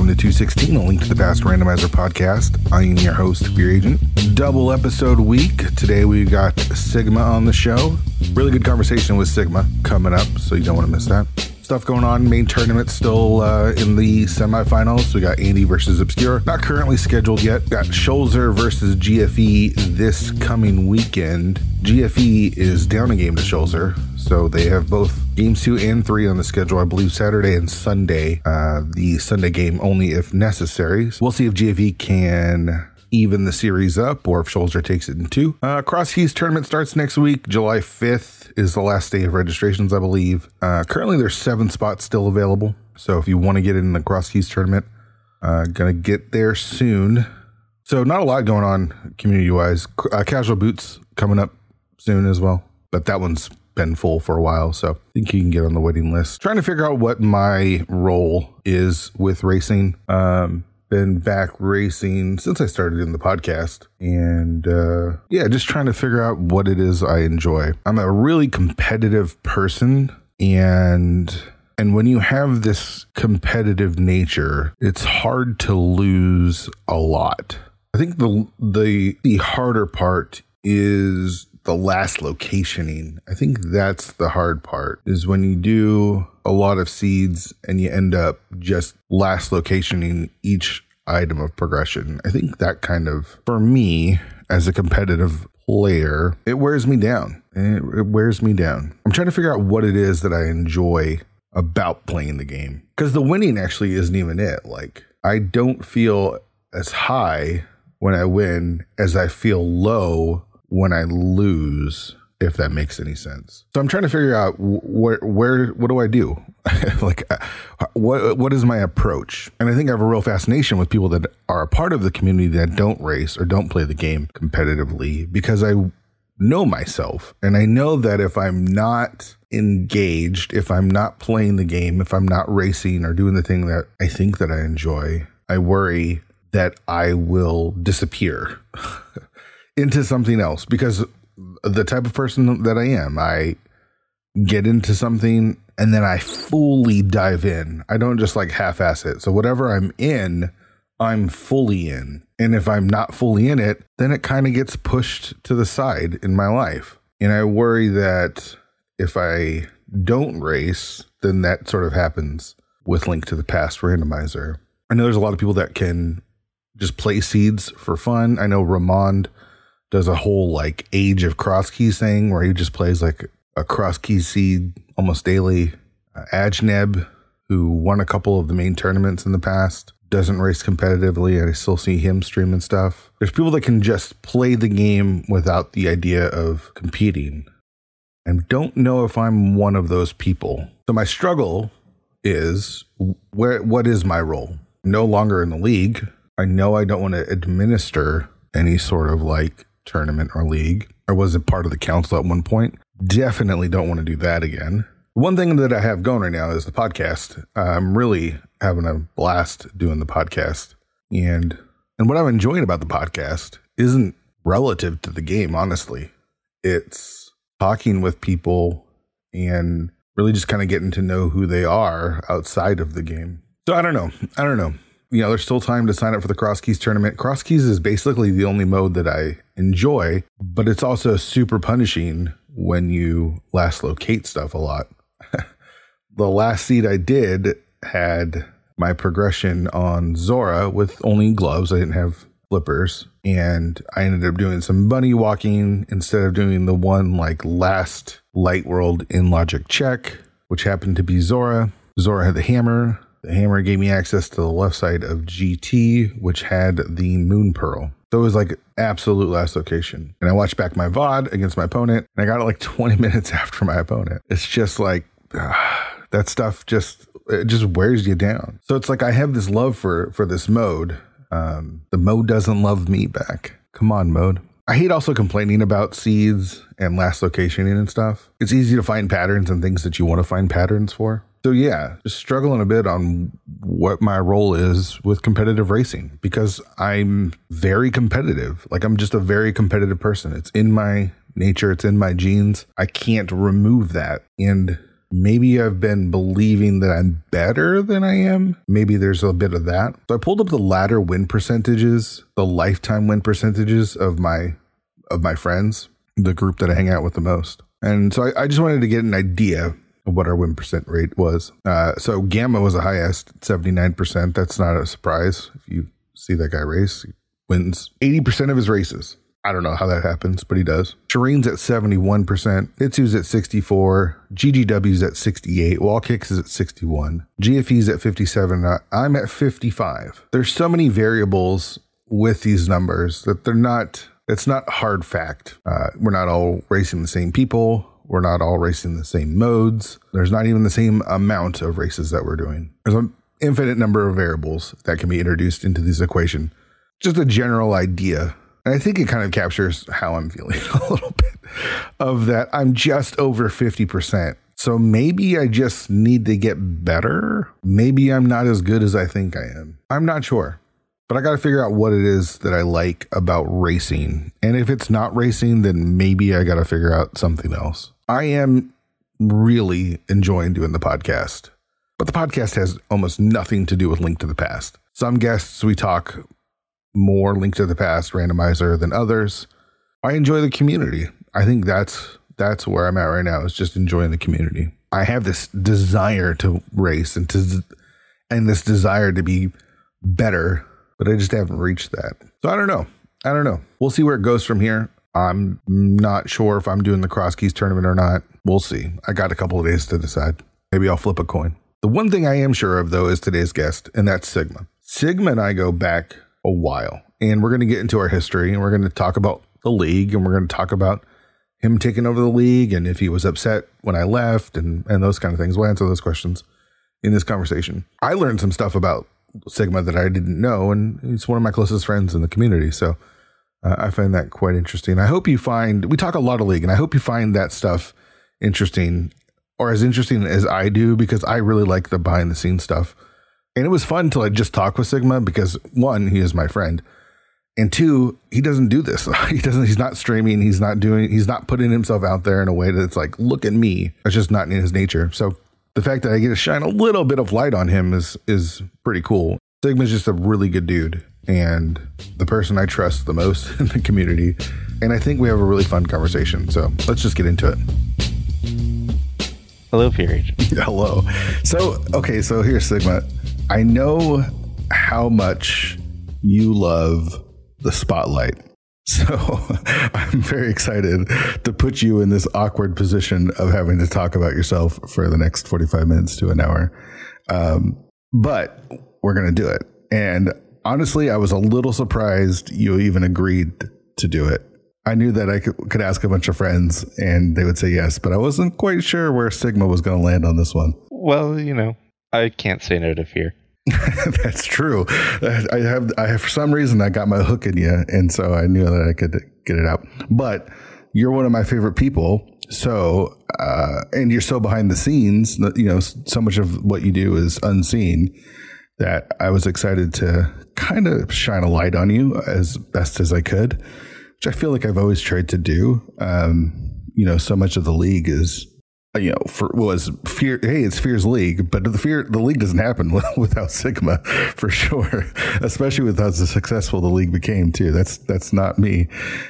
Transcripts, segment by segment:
Welcome to 216, a Link to the Past Randomizer podcast. I am your host, Fear Agent. Double episode week. Today we got Sigma on the show. Really good conversation with Sigma coming up, so you don't want to miss that. Stuff going on. Main tournament still in the semifinals. We got Andy versus Obscure. Not currently scheduled yet. Got Scholzer versus GFE this coming weekend. GFE is down a game to Scholzer, so they have both games 2 and 3 on the schedule. I believe Saturday and Sunday. The Sunday game only if necessary. So we'll see if GFE can even the series up or if Scholzer takes it in 2. Cross Keys tournament starts next week. July 5th is the last day of registrations, I believe. Currently there's 7 spots still available. So if you want to get in the Cross Keys tournament, gonna get there soon. So not a lot going on community wise. Casual Boots coming up soon as well, but that one's been full for a while, so I think you can get on the waiting list. Trying to figure out what my role is with racing. Been back racing since I started in the podcast, and just trying to figure out what it is I enjoy. I'm a really competitive person, and when you have this competitive nature, it's hard to lose a lot. I think the harder part is the last locationing. I think that's the hard part, is when you do a lot of seeds and you end up just last locationing each item of progression. I think that kind of, for me as a competitive player, it wears me down. It wears me down. I'm trying to figure out what it is that I enjoy about playing the game, because the winning actually isn't even it. Like, I don't feel as high when I win as I feel low when I lose, if that makes any sense. So I'm trying to figure out what do I do? Like, what is my approach? And I think I have a real fascination with people that are a part of the community that don't race or don't play the game competitively, because I know myself, and I know that if I'm not engaged, if I'm not playing the game, if I'm not racing or doing the thing that I think that I enjoy, I worry that I will disappear into something else, because the type of person that I am, I get into something and then I fully dive in. I don't just like half-ass it. So whatever I'm in, I'm fully in. And if I'm not fully in it, then it kind of gets pushed to the side in my life. And I worry that if I don't race, then that sort of happens with Link to the Past Randomizer. I know there's a lot of people that can just play seeds for fun. I know Ramond does a whole like Age of Cross Keys thing where he just plays like a Cross Keys seed almost daily. Ajneb, who won a couple of the main tournaments in the past, doesn't race competitively, and I still see him streaming stuff. There's people that can just play the game without the idea of competing. I don't know if I'm one of those people. So my struggle is, what is my role? I'm no longer in the league. I know I don't want to administer any sort of like tournament or league. I wasn't part of the council at one point. Definitely don't want to do that again. One thing that I have going right now is the podcast. I'm really having a blast doing the podcast. And what I'm enjoying about the podcast isn't relative to the game, honestly. It's talking with people and really just kind of getting to know who they are outside of the game. So I don't know. You know, there's still time to sign up for the Cross Keys tournament. Cross Keys is basically the only mode that I enjoy, but it's also super punishing when you last locate stuff a lot. The last seed I did had my progression on Zora with only gloves. I didn't have flippers, and I ended up doing some bunny walking instead of doing the one like last Light World in Logic check, which happened to be Zora. Zora had the hammer. The hammer gave me access to the left side of GT, which had the Moon Pearl. So it was like absolute last location. And I watched back my VOD against my opponent, and I got it like 20 minutes after my opponent. It's just like, that stuff just wears you down. So it's like I have this love for this mode. The mode doesn't love me back. Come on, mode. I hate also complaining about seeds and last locationing and stuff. It's easy to find patterns and things that you want to find patterns for. So yeah, just struggling a bit on what my role is with competitive racing, because I'm very competitive. Like, I'm just a very competitive person. It's in my nature. It's in my genes. I can't remove that. And Maybe I've been believing that I'm better than I am. Maybe there's a bit of that. So I pulled up the ladder win percentages, the lifetime win percentages of my friends, the group that I hang out with the most. And so I just wanted to get an idea of what our win percent rate was. So Gamma was the highest, 79%. That's not a surprise. If you see that guy race, he wins 80% of his races. I don't know how that happens, but he does. Shireen's at 71%. Itsu's at 64. GGW's at 68. Wallkicks is at 61. GFE's at 57. I'm at 55. There's so many variables with these numbers that it's not hard fact. We're not all racing the same people. We're not all racing the same modes. There's not even the same amount of races that we're doing. There's an infinite number of variables that can be introduced into this equation. Just a general idea. And I think it kind of captures how I'm feeling a little bit of that. I'm just over 50%. So maybe I just need to get better. Maybe I'm not as good as I think I am. I'm not sure. But I got to figure out what it is that I like about racing. And if it's not racing, then maybe I got to figure out something else. I am really enjoying doing the podcast. But the podcast has almost nothing to do with Link to the Past. Some guests we talk more Link to the Past randomizer than others. I enjoy the community. I think that's where I'm at right now, is just enjoying the community. I have this desire to race and this desire to be better, but I just haven't reached that. So I don't know. We'll see where it goes from here. I'm not sure if I'm doing the Cross Keys tournament or not. We'll see. I got a couple of days to decide. Maybe I'll flip a coin. The one thing I am sure of, though, is today's guest, and that's Sigma. Sigma and I go back a while, and we're going to get into our history, and we're going to talk about the league, and we're going to talk about him taking over the league and if he was upset when I left and those kind of things. We'll answer those questions in this conversation. I learned some stuff about Sigma that I didn't know, and he's one of my closest friends in the community. So I find that quite interesting. I hope we talk a lot of league, and I hope you find that stuff interesting, or as interesting as I do, because I really like the behind the scenes stuff. And it was fun to just talk with Sigma because, one, he is my friend, and two, he doesn't do this. He's not streaming. He's not putting himself out there in a way that's like, look at me. That's just not in his nature. So the fact that I get to shine a little bit of light on him is pretty cool. Sigma's just a really good dude and the person I trust the most in the community. And I think we have a really fun conversation. So let's just get into it. Hello, Period. Hello. So here's Sigma. I know how much you love the spotlight. So I'm very excited to put you in this awkward position of having to talk about yourself for the next 45 minutes to an hour. But we're going to do it. And honestly, I was a little surprised you even agreed to do it. I knew that I could ask a bunch of friends and they would say yes, but I wasn't quite sure where Sigma was going to land on this one. Well, I can't say no to fear. That's true. I have for some reason I got my hook in you, and so I knew that I could get it out. But you're one of my favorite people, so and you're so behind the scenes. So much of what you do is unseen that I was excited to kind of shine a light on you as best as I could, which I feel like I've always tried to do. So much of the league is. Was fear. Hey, it's Fear's league, but the league doesn't happen without Sigma, for sure. Especially with how successful the league became too. That's not me.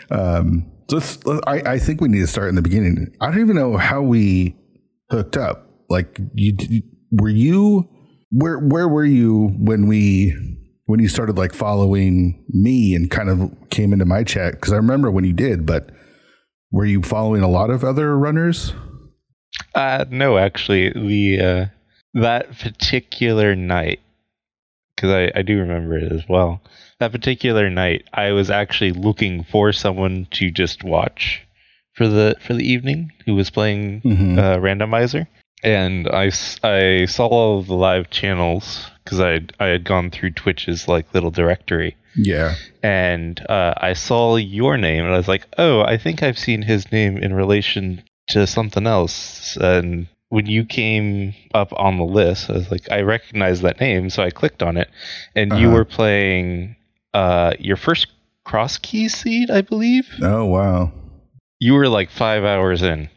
I think we need to start in the beginning. I don't even know how we hooked up. Like, where were you when you started like following me and kind of came into my chat? Because I remember when you did, but were you following a lot of other runners? No, actually, that particular night, because I do remember it as well. That particular night, I was actually looking for someone to just watch for the evening who was playing randomizer, and I saw all of the live channels because I had gone through Twitch's like little directory. Yeah, and I saw your name, and I was like, oh, I think I've seen his name in relation to something else. And when you came up on the list, I was like, I recognize that name, so I clicked on it, and you were playing your first Cross Keys seed, I believe. Oh wow! You were like 5 hours in,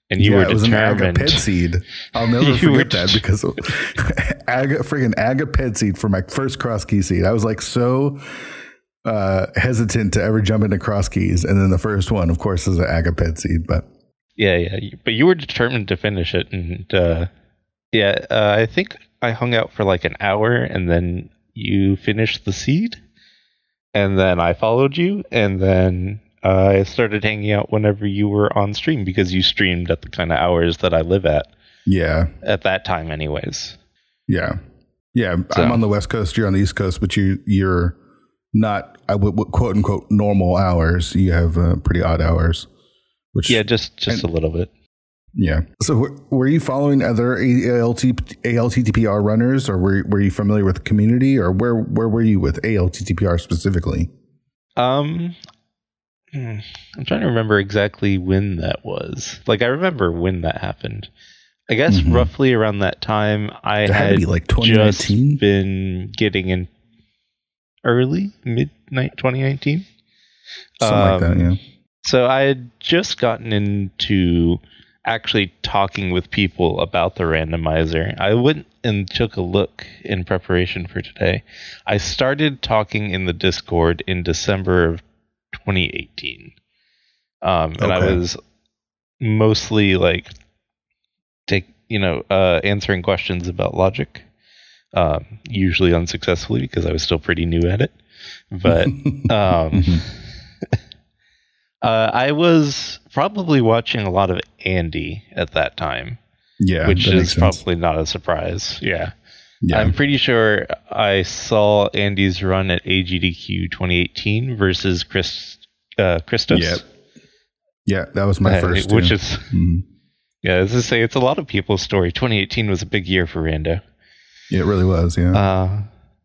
and you were it was determined. an Agaped seed. I'll never forget that because friggin' Agaped seed for my first cross key seed. I was like so hesitant to ever jump into cross keys, and then the first one, of course, is an Agaped seed. But but you were determined to finish it, and I think I hung out for like an hour, and then you finished the seed, and then I followed you, and then I started hanging out whenever you were on stream because you streamed at the kind of hours that I live at. Yeah. At that time, anyways. Yeah. Yeah. So, I'm on the West Coast. You're on the East Coast, but you're not, I would quote unquote normal hours. You have pretty odd hours. Which just a little bit. Yeah. So were you following other ALTTPR runners, or were you familiar with the community, or where were you with ALTTPR specifically? I'm trying to remember exactly when that was. Like, I remember when that happened. I guess roughly around that time, I had to be like 2019? Just been getting in midnight 2019. Something like that, yeah. So I had just gotten into actually talking with people about the randomizer. I went and took a look in preparation for today. I started talking in the Discord in December of 2018. And I was mostly like answering questions about logic, usually unsuccessfully because I was still pretty new at it. But I was probably watching a lot of Andy at that time. Yeah, which is probably not a surprise. Yeah. I'm pretty sure I saw Andy's run at AGDQ 2018 versus Christos. Yeah, that was my first. Which is, as I say, it's a lot of people's story. 2018 was a big year for Rando. Yeah, it really was. Yeah.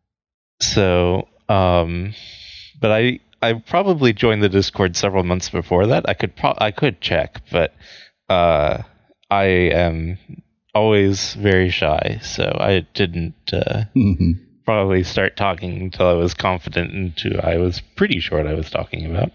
But I probably joined the Discord several months before that. I could check, but I am always very shy, so I didn't probably start talking until I was confident into I was pretty sure what I was talking about.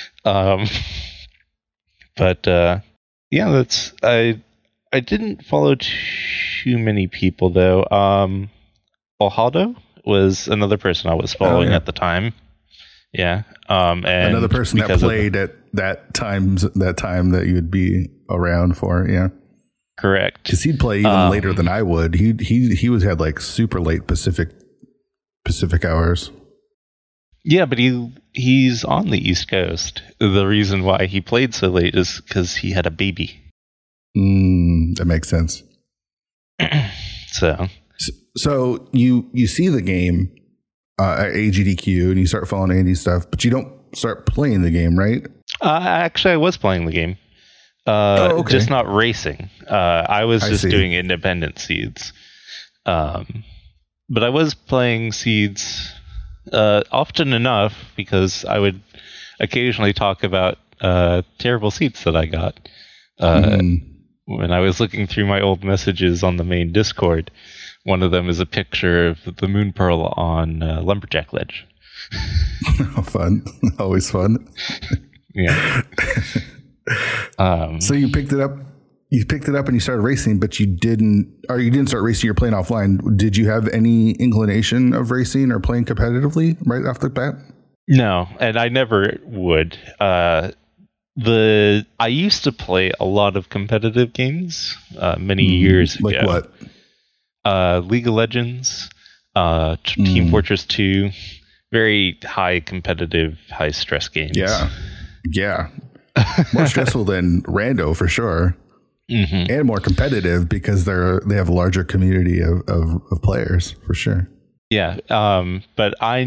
That's I didn't follow too many people though. Olhado was another person I was following at the time. Yeah. And another person that played at that time that you'd be around for. Yeah. Correct. Because he'd play even later than I would. He had like super late Pacific hours. Yeah, but he's on the East Coast. The reason why he played so late is because he had a baby. That makes sense. So you see the game at AGDQ and you start following Andy's stuff, but you don't start playing the game, right? Actually, I was playing the game. Just not racing. I was just doing independent seeds. But I was playing seeds often enough because I would occasionally talk about terrible seeds that I got. When I was looking through my old messages on the main Discord, one of them is a picture of the Moon Pearl on Lumberjack Ledge. Fun. Always fun. Yeah. So you picked it up and you started racing, but you didn't start racing, you're playing offline. Did you have any inclination of racing or playing competitively right off the bat? No, and I never would. I used to play a lot of competitive games many years ago. Like what? League of Legends, Team Fortress 2, very high competitive, high stress games. Yeah. More stressful than Rando for sure. And more competitive because they have a larger community of players for sure. Yeah. But I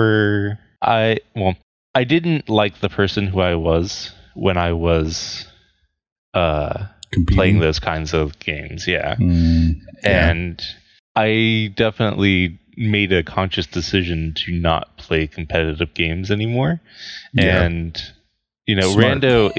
didn't like the person who I was when I was playing those kinds of games. Yeah. And I definitely made a conscious decision to not play competitive games anymore. Yeah. And Smart. Rando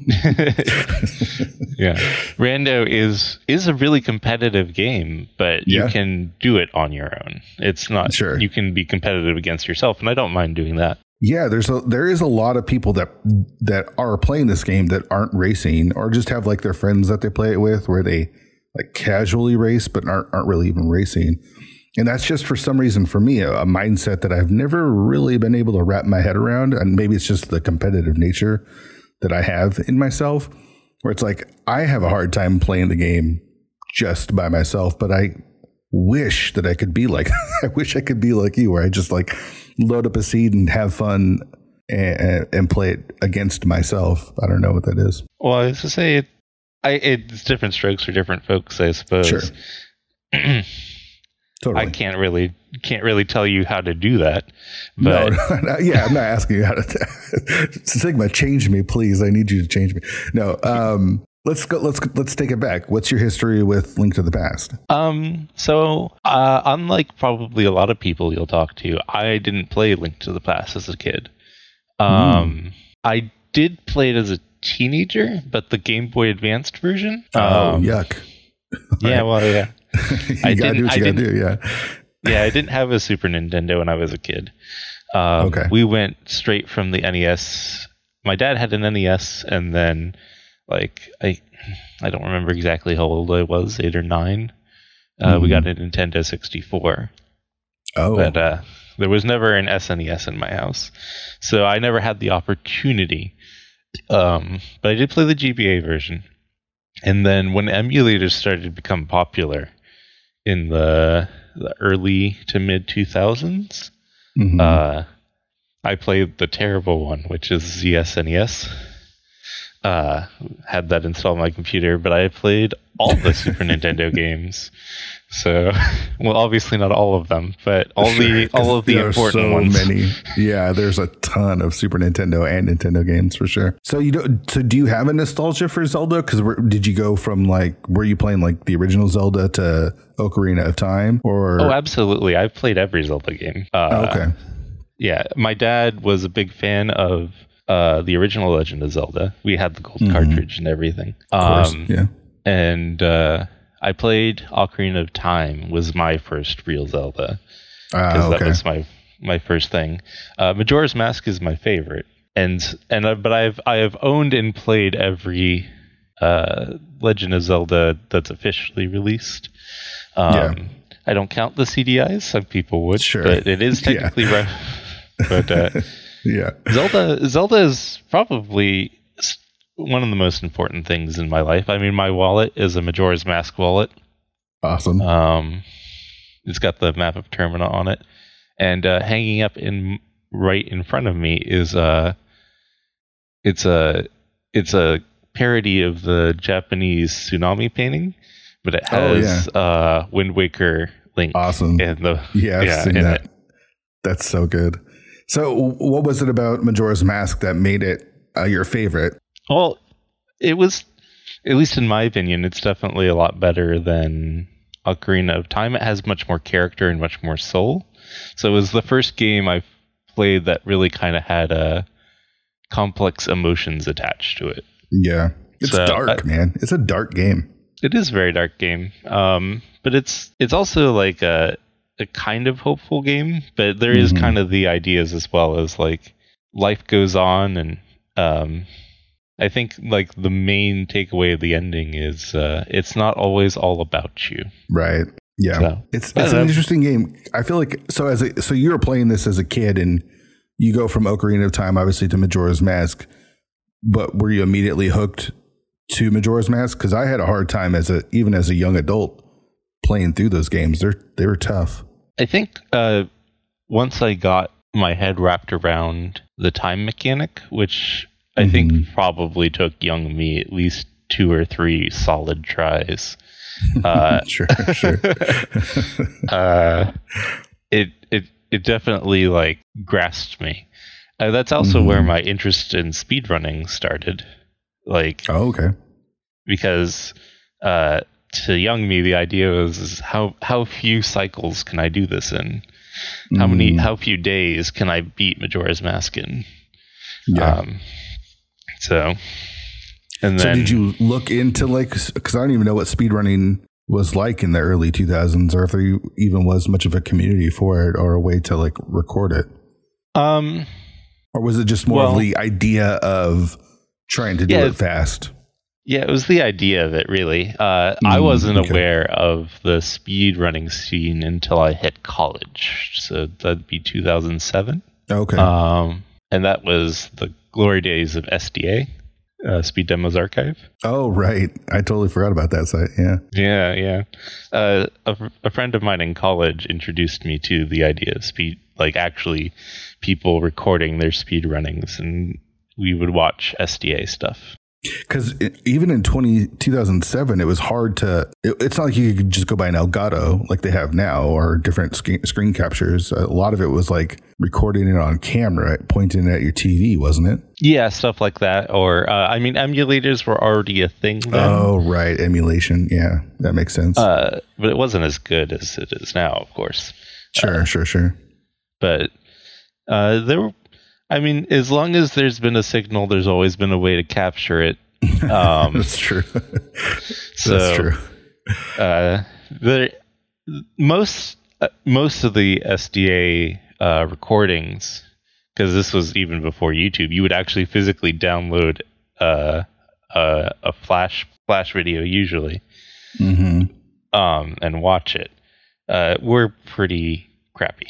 Rando is a really competitive game, but you can do it on your own. It's not you can be competitive against yourself, and I don't mind doing that. Yeah, there is a lot of people that are playing this game that aren't racing, or just have like their friends that they play it with, where they like casually race but aren't really even racing. And that's just, for some reason, for me, a mindset that I've never really been able to wrap my head around. And maybe it's just the competitive nature that I have in myself, where it's like I have a hard time playing the game just by myself, but I wish that I could be like I wish I could be like you, where I just like load up a seed and have fun and play it against myself. I don't know what that is. Well, I was to say it's different strokes for different folks, I suppose. Sure. Totally. I can't really tell you how to do that. But no, yeah, I'm not asking you how to. Sigma, change me, please. I need you to change me. No, let's go. Let's take it back. What's your history with Link to the Past? So unlike probably a lot of people you'll talk to, I didn't play Link to the Past as a kid. I did play it as a teenager, but the Game Boy Advanced version. Yuck. Yeah, well, yeah. You gotta do what you gotta do, yeah. Yeah, I didn't have a Super Nintendo when I was a kid. Okay. We went straight from the NES. My dad had an NES, and then, like, I don't remember exactly how old I was, 8 or 9. We got a Nintendo 64. Oh. But there was never an SNES in my house, so I never had the opportunity. But I did play the GBA version. And then when emulators started to become popular in the early to mid 2000s, I played the terrible one, which is ZSNES. Had that installed on my computer, but I played all the Super Nintendo games. So, well, obviously not all of them, but all of the important ones. Many. Yeah, there's a ton of Super Nintendo and Nintendo games for sure. So do you have a nostalgia for Zelda? Because did you go from were you playing like the original Zelda to Ocarina of Time? Or absolutely. I've played every Zelda game. Okay. Yeah, my dad was a big fan of the original Legend of Zelda. We had the gold cartridge and everything. Of course, yeah. And I played Ocarina of Time, was my first real Zelda. Because that was my first thing. Majora's Mask is my favorite. But I have owned and played every Legend of Zelda that's officially released. I don't count the CDIs. Some people would, sure. But it is technically right. But yeah, Zelda is probably one of the most important things in my life. I mean, my wallet is a Majora's Mask wallet. Awesome. It's got the map of Termina on it, and hanging up right in front of me is it's a parody of the Japanese tsunami painting, but it has Wind Waker Link. Awesome. And I've seen that. That's so good. So, what was it about Majora's Mask that made it your favorite? Well, it was, at least in my opinion, it's definitely a lot better than Ocarina of Time. It has much more character and much more soul. So it was the first game I played that really kind of had complex emotions attached to it. Yeah. It's dark, man. It's a dark game. It is a very dark game. But it's also like a kind of hopeful game, but there is kind of the ideas as well as like life goes on, and I think like the main takeaway of the ending is it's not always all about you. Right. Yeah. So, it's an interesting game. I feel like so you were playing this as a kid, and you go from Ocarina of Time obviously to Majora's Mask, but were you immediately hooked to Majora's Mask? Because I had a hard time even as a young adult playing through those games. They were tough. I think once I got my head wrapped around the time mechanic, which I think probably took young me at least 2 or 3 solid tries. Sure. It definitely like grasped me. That's also where my interest in speedrunning started. Like, okay. Because to young me, the idea was how few cycles can I do this in? How few days can I beat Majora's Mask in? Yeah. So did you look into because I don't even know what speedrunning was like in the early 2000s, or if there even was much of a community for it or a way to like record it? Or was it just more of the idea of trying to do it fast? Yeah, it was the idea of it, really. I wasn't aware of the speedrunning scene until I hit college. So that'd be 2007. Okay. And that was the glory days of SDA, Speed Demos Archive. Oh, right. I totally forgot about that site. Yeah. Yeah. A friend of mine in college introduced me to the idea of speed, like actually people recording their speed runnings, and we would watch SDA stuff. Because even in 2007, it was hard to. It's not like you could just go buy an Elgato like they have now or different screen captures. A lot of it was like recording it on camera, pointing it at your TV, wasn't it? Yeah, stuff like that. Or emulators were already a thing then. Oh, right, emulation. Yeah, that makes sense. But it wasn't as good as it is now, of course. Sure. But there were. I mean, as long as there's been a signal, there's always been a way to capture it. That's true. That's true. Most of the SDA recordings, because this was even before YouTube, you would actually physically download a flash video usually, and watch it. Were pretty crappy.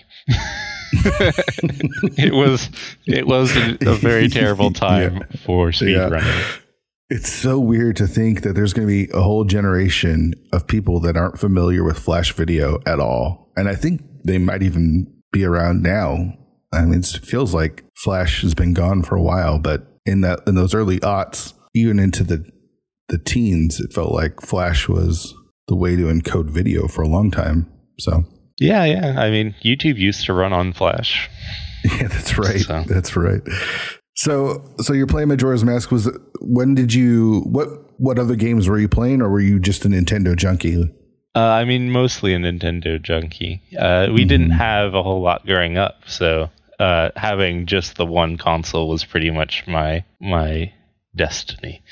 It was a very terrible time for speedrunning. It's so weird to think that there's going to be a whole generation of people that aren't familiar with Flash video at all. And I think they might even be around now. I mean, it feels like Flash has been gone for a while, but in those early aughts, even into the teens, it felt like Flash was the way to encode video for a long time. So yeah. I mean, YouTube used to run on Flash. Yeah, that's right. That's right. So you're playing Majora's Mask. When did you? What other games were you playing, or were you just a Nintendo junkie? I mean, mostly a Nintendo junkie. We didn't have a whole lot growing up, so having just the one console was pretty much my destiny.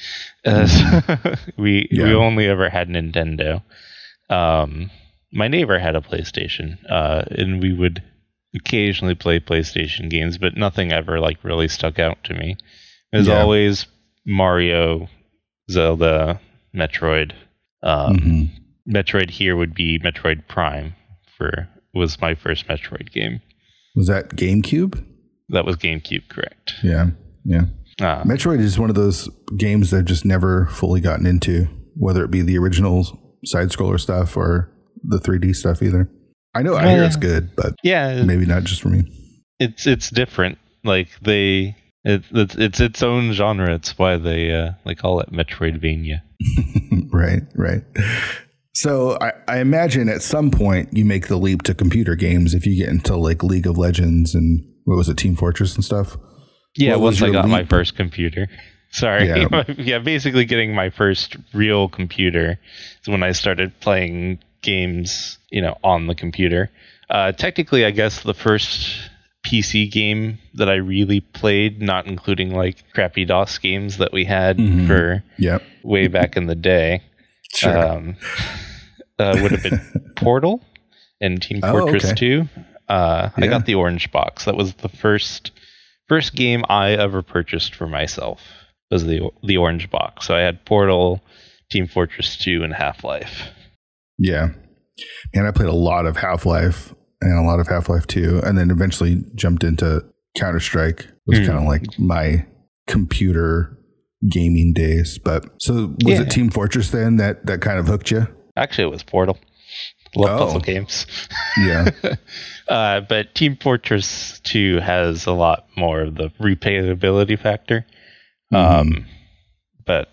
We only ever had Nintendo. My neighbor had a PlayStation, and we would occasionally play PlayStation games, but nothing ever like really stuck out to me. It was always Mario, Zelda, Metroid. Metroid here would be Metroid Prime. Was my first Metroid game. Was that GameCube? That was GameCube, correct? Yeah. Metroid is one of those games that I've just never fully gotten into, whether it be the original side-scroller stuff or the 3D stuff either. I hear it's good, but maybe not just for me. It's different. Like it's its own genre. It's why they call it Metroidvania. Right. So I imagine at some point you make the leap to computer games if you get into like League of Legends and what was it, Team Fortress and stuff. Yeah, once I got my first computer. Sorry. Yeah, basically getting my first real computer is when I started playing games, on the computer. Technically, I guess the first PC game that I really played, not including like crappy DOS games that we had for way back in the day, would have been Portal and Team Fortress 2. I got the orange box. That was the first game I ever purchased for myself. Was the orange box. So I had Portal, Team Fortress 2, and Half-Life. Yeah. And I played a lot of Half-Life and a lot of Half-Life 2, and then eventually jumped into Counter-Strike. It was kind of like my computer gaming days. But so was it Team Fortress then that kind of hooked you? Actually, it was Portal. Love puzzle games. Yeah. But Team Fortress 2 has a lot more of the replayability factor. But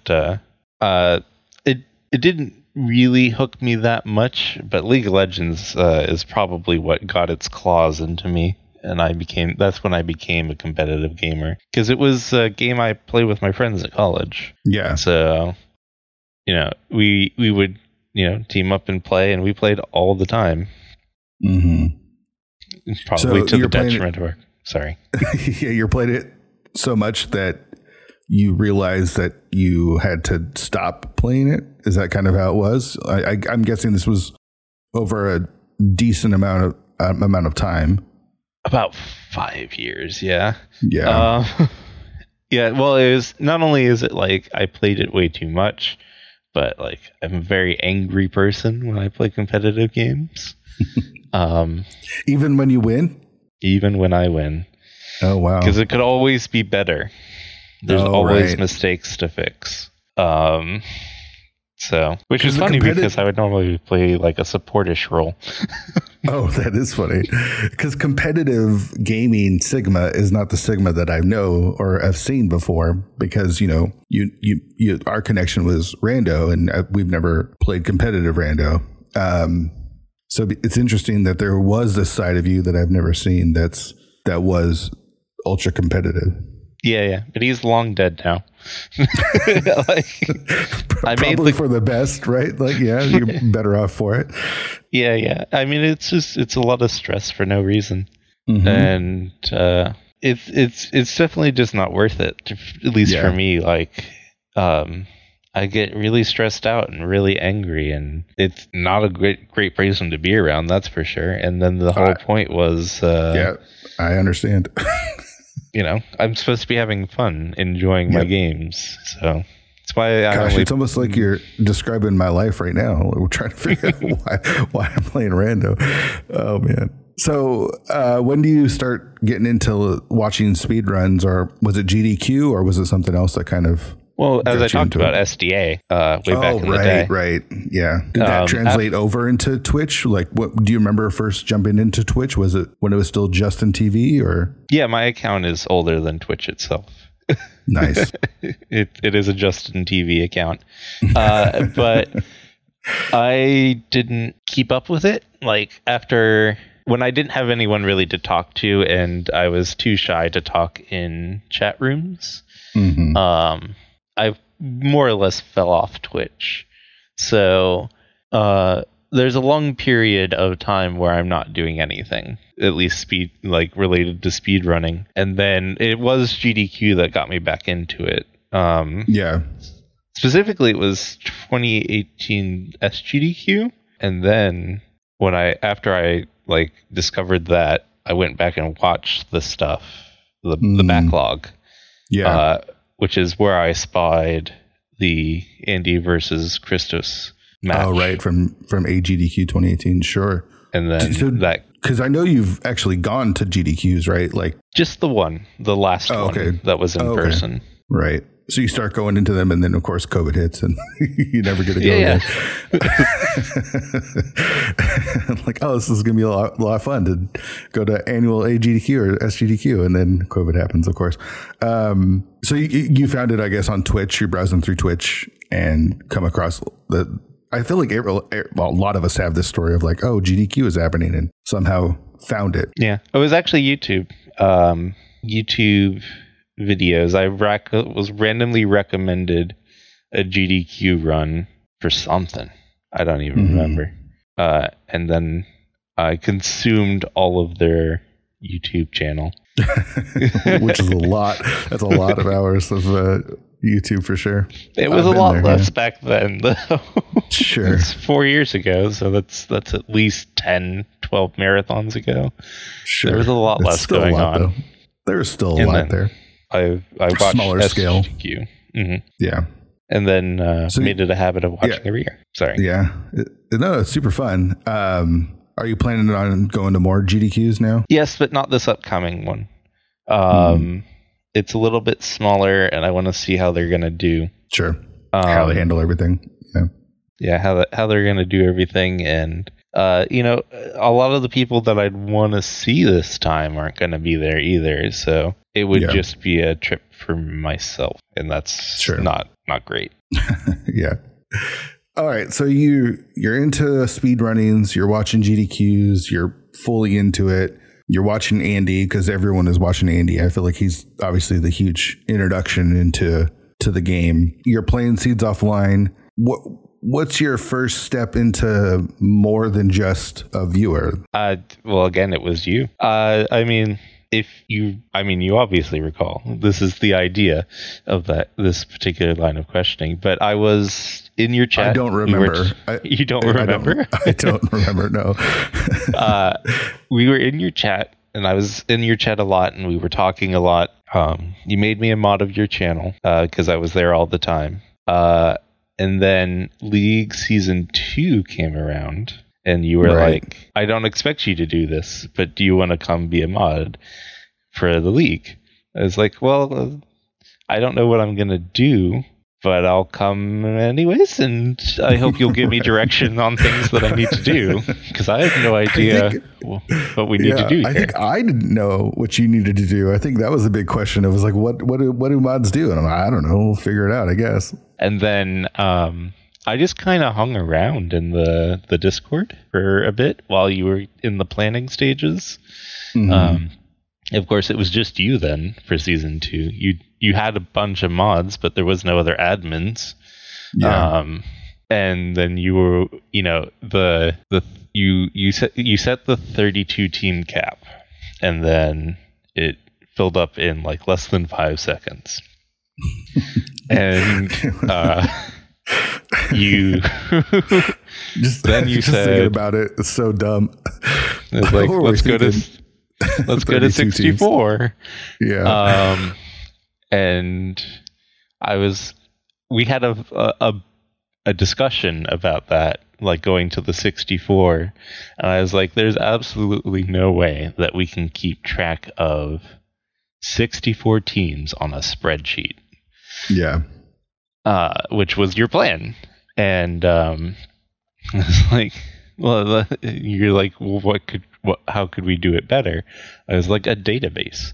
it didn't really hook me that much, but League of Legends is probably what got its claws into me, and that's when I became a competitive gamer, because it was a game I played with my friends at college. Yeah. So, we would, team up and play, and we played all the time. Probably to the detriment of our... Sorry. Yeah, you played it so much that you realized that you had to stop playing it? Is that kind of how it was? I'm guessing this was over a decent amount of time. About 5 years, yeah. Yeah. Yeah, well, it was not only is it like I played it way too much, but like I'm a very angry person when I play competitive games. Even when you win? Even when I win. Oh, wow. Because it could always be better. There's always right. mistakes to fix. So, which is funny competitive- because I would normally play like a supportish role. Oh, that is funny. Because competitive gaming Sigma is not the Sigma that I know or have seen before. Because you our connection was rando, and we've never played competitive rando. So it's interesting that there was this side of you that I've never seen. That was ultra competitive. Yeah, but he's long dead now. Probably for the best, right? Like, yeah, you're better off for it. Yeah. I mean, it's a lot of stress for no reason, and it's definitely just not worth it. At least for me, like, I get really stressed out and really angry, and it's not a great person to be around. That's for sure. And then the whole point was, yeah, I understand. I'm supposed to be having fun, enjoying my games. So that's why it's almost like you're describing my life right now. We're trying to figure out why I'm playing rando. Oh, man. So when do you start getting into watching speedruns, or was it GDQ, or was it something else that kind of... Well, as I talked about SDA way back in the day. Right. Yeah. Did that translate over into Twitch? Like, what do you remember first jumping into Twitch? Was it when it was still Justin TV, or? Yeah, my account is older than Twitch itself. Nice. It is a Justin TV account. But I didn't keep up with it. Like, when I didn't have anyone really to talk to, and I was too shy to talk in chat rooms. I more or less fell off Twitch. So there's a long period of time where I'm not doing anything, at least related to speed running. And then it was GDQ that got me back into it. Yeah. Specifically, it was 2018 SGDQ. And then after I discovered that, I went back and watched the stuff, the backlog. Yeah. Which is where I spied the Andy versus Christos match. Oh, right, from AGDQ 2018, sure. And then because I know you've actually gone to GDQs, right? Like just the last one that was in person. Right. So you start going into them, and then of course COVID hits, and you never get to go again. Like, oh, this is gonna be a lot of fun to go to annual AGDQ or SGDQ, and then COVID happens, of course. So you found it, I guess, on Twitch. You're browsing through Twitch and come across I feel like a lot of us have this story of like, oh, GDQ is happening, and somehow found it. Yeah, it was actually YouTube. YouTube videos. I was randomly recommended a GDQ run for something. I don't even remember. And then I consumed all of their YouTube channel. Which is a lot. That's a lot of hours of YouTube for sure. It was a lot less back then, though. Sure. It's 4 years ago, so that's at least 10, 12 marathons ago. Sure. There was a lot less going on. Though. There's still a lot there. I watched smaller scale. Yeah. And then made it a habit of watching every year. Sorry. Yeah. No, it's super fun. Are you planning on going to more GDQs now? Yes, but not this upcoming one. It's a little bit smaller, and I want to see how they're going to do. Sure. How they handle everything. Yeah. Yeah, how they're going to do everything. And, a lot of the people that I'd want to see this time aren't going to be there either. So it would just be a trip for myself, and that's not great. Yeah. All right. So you're into speed runnings, you're watching GDQs, you're fully into it. You're watching Andy because everyone is watching Andy. I feel like he's obviously the huge introduction into the game. You're playing Seeds Offline. What's your first step into more than just a viewer? Well, again, it was you. You obviously recall this is the idea of this particular line of questioning, but I was in your chat. I don't remember. You don't remember? I don't remember. No. We were in your chat, and I was in your chat a lot, and we were talking a lot. You made me a mod of your channel because I was there all the time. And then League Season 2 came around, and you were like, I don't expect you to do this, but do you want to come be a mod for the League? I was like, well, I don't know what I'm going to do, but I'll come anyways, and I hope you'll give me direction on things that I need to do, because I have no idea what we need to do here. I think I didn't know what you needed to do. I think that was the big question. It was like, what do mods do? And I'm like, I don't know. We'll figure it out, I guess. And then I just kind of hung around in the Discord for a bit while you were in the planning stages. Mm-hmm. Of course, it was just you then for Season 2. You had a bunch of mods, but there was no other admins. Yeah. And then you were, you set the 32 team cap, and then it filled up in like less than 5 seconds. And you just then you said thinking about it, it's so dumb. It's like let's go to 64 teams. Yeah. And we had a discussion about that, like going to the 64, and I was like, there's absolutely no way that we can keep track of 64 teams on a spreadsheet. Yeah. Which was your plan. And it's like, well, you're like, well, how could we do it better? I was like, a database.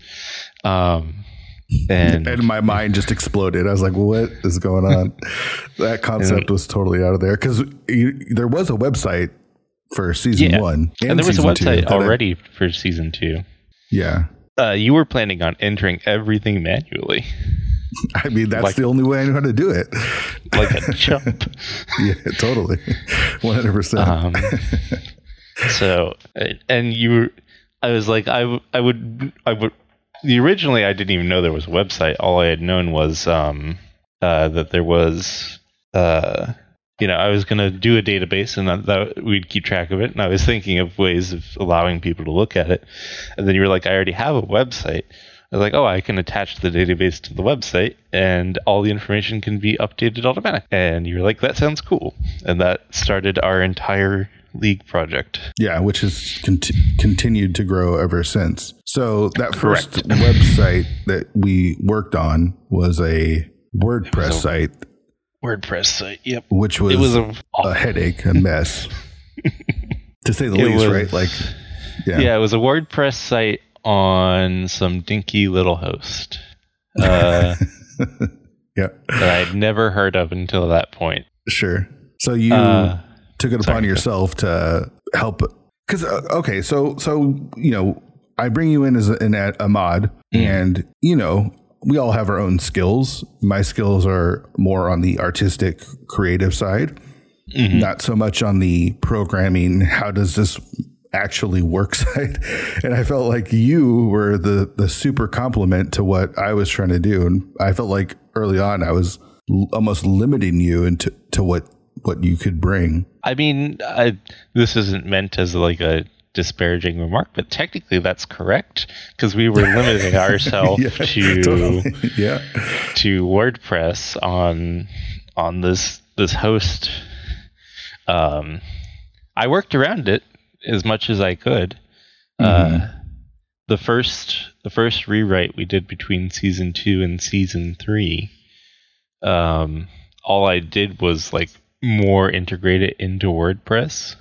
And my mind just exploded. I was like, what is going on? That concept was totally out of there, because there was a website for Season 1. And there was a website already for Season 2. Yeah. You were planning on entering everything manually. I mean, that's the only way I knew how to do it. Like a chump. Yeah, totally. 100%. So, and I was like, I would, originally I didn't even know there was a website. All I had known was, that there was, I was going to do a database, and that we'd keep track of it. And I was thinking of ways of allowing people to look at it. And then you were like, I already have a website. I was like, oh, I can attach the database to the website, and all the information can be updated automatically. And you were like, that sounds cool. And that started our entire League project. Yeah, which has continued to grow ever since. So that first website that we worked on was a WordPress site. WordPress site, yep. Which was a headache, a mess, to say the least, right? Like, yeah, it was a WordPress site on some dinky little host. Yeah. That I'd never heard of until that point. Sure. So you took it upon yourself to help. Because, okay, so I bring you in as a mod, and, we all have our own skills. My skills are more on the artistic, creative side, not so much on the programming, how does this actually work side. And I felt like you were the super complement to what I was trying to do. And I felt like early on I was almost limiting you into what you could bring. I mean, this isn't meant as like a disparaging remark, but technically that's correct, because we were limiting ourselves to WordPress on this host. I worked around it as much as I could. The first rewrite we did between Season 2 and Season 3, all I did was like more integrate it into WordPress.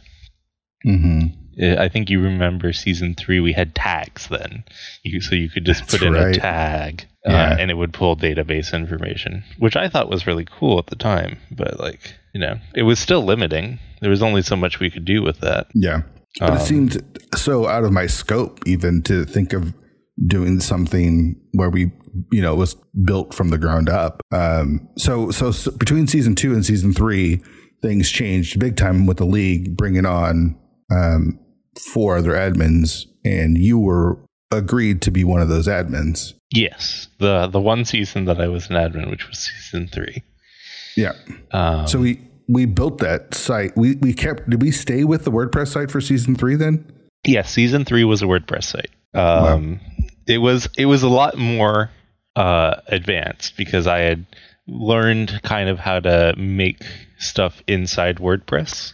I think you remember Season 3, we had tags then. So you could just put in a tag and it would pull database information, which I thought was really cool at the time. But it was still limiting. There was only so much we could do with that. Yeah. But it seemed so out of my scope even to think of doing something where we, it was built from the ground up. So between Season 2 and Season 3, things changed big time with the League, bringing on 4 other admins, and you were agreed to be one of those admins. Yes, the one season that I was an admin, which was Season 3. Yeah. So we built that site. Did we stay with the WordPress site for Season 3 then? Yes, Season 3 was a WordPress site. Wow. It was a lot more advanced because I had learned kind of how to make stuff inside WordPress.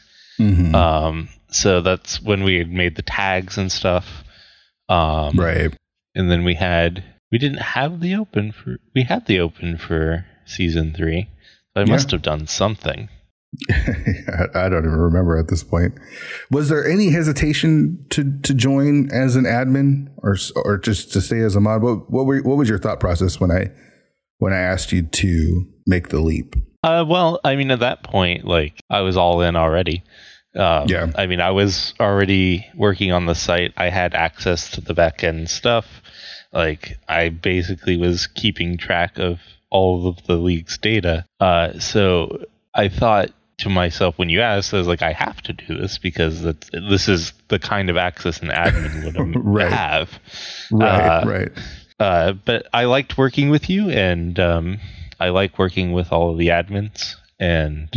So that's when we had made the tags and stuff. Right. And then we had the open for season 3. So I must have done something. I don't even remember at this point. Was there any hesitation to join as an admin or just to stay as a mod? What was your thought process when I asked you to make the leap? Well, I mean, at that point, like, I was all in already. I mean, I was already working on the site. I had access to the back end stuff. Like, I basically was keeping track of all of the league's data. So I thought to myself, when you asked, I was like, I have to do this because this is the kind of access an admin would have. Right. But I liked working with you, and I like working with all of the admins, and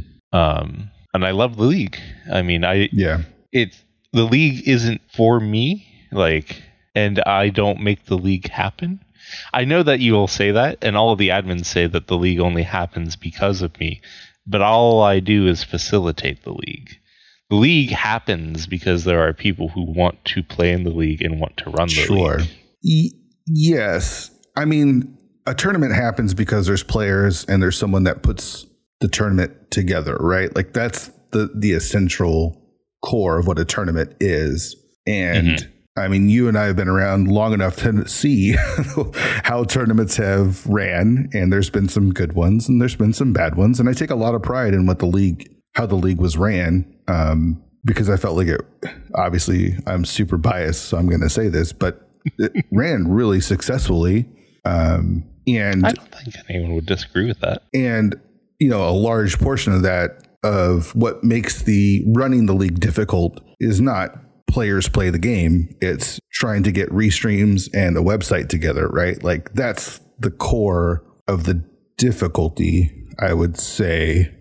I love the league. I mean, the league isn't for me, like, and I don't make the league happen. I know that you will say that, and all of the admins say that the league only happens because of me, but all I do is facilitate the league. The league happens because there are people who want to play in the league and want to run the league. Yes. I mean, a tournament happens because there's players and there's someone that puts the tournament together, right? Like, that's the essential core of what a tournament is. And I mean, you and I have been around long enough to see how tournaments have ran, and there's been some good ones and there's been some bad ones. And I take a lot of pride in how the league was ran, because I felt like obviously I'm super biased, so I'm going to say this, but it ran really successfully. And I don't think anyone would disagree with that. And, a large portion of that, of what makes the running the league difficult, is not players play the game. It's trying to get restreams and a website together, right? Like, that's the core of the difficulty, I would say.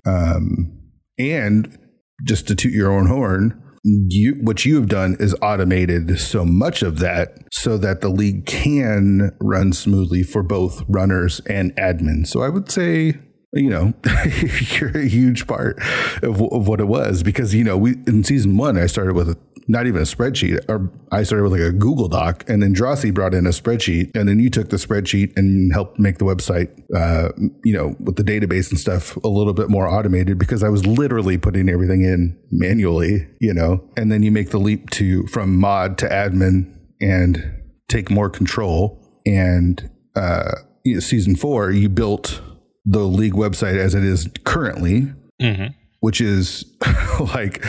And just to toot your own horn, what you have done is automated so much of that so that the league can run smoothly for both runners and admins. So I would say, you're a huge part of what it was, because, in season 1, I started with not even a spreadsheet, or I started with like a Google Doc, and then Drosy brought in a spreadsheet, and then you took the spreadsheet and helped make the website, with the database and stuff a little bit more automated, because I was literally putting everything in manually, and then you make the leap from mod to admin and take more control. And season 4, you built the league website as it is currently, which is like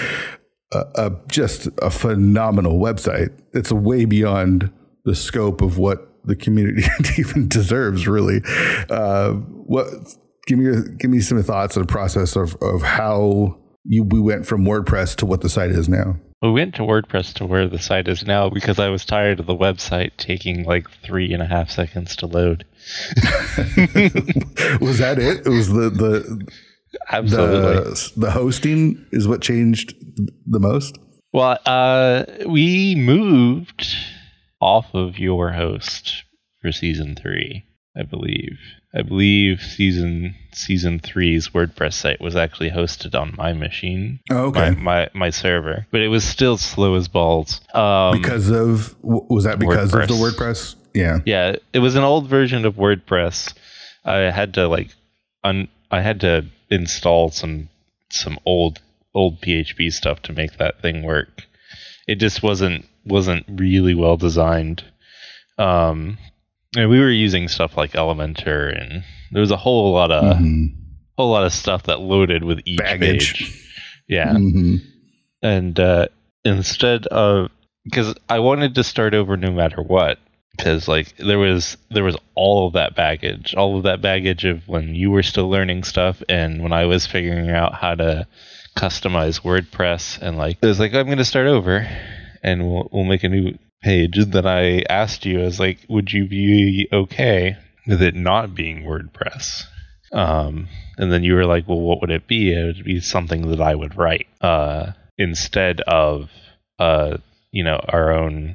just a phenomenal website. It's way beyond the scope of what the community even deserves, really. Give me some thoughts on the process of how we went from WordPress to what the site is now. We went to WordPress to where the site is now because I was tired of the website taking like 3.5 seconds to load. Was that it? It was absolutely the hosting is what changed the most? Well, we moved off of your host for season 3, I believe. I believe season 3's WordPress site was actually hosted on my machine. Oh, okay. My server, but it was still slow as balls. Because of WordPress. Of the WordPress? Yeah. Yeah, it was an old version of WordPress. I had to install some old PHP stuff to make that thing work. It just wasn't really well designed. And we were using stuff like Elementor, and there was a whole lot of stuff that loaded with each page. Yeah. And instead of, because I wanted to start over no matter what, because like there was all of that baggage of when you were still learning stuff and when I was figuring out how to customize WordPress, and like it was like, I'm going to start over and we'll make a new page. That I asked you, I was like, would you be okay with it not being WordPress? And then you were like, well, what would it be? It would be something that I would write instead of our own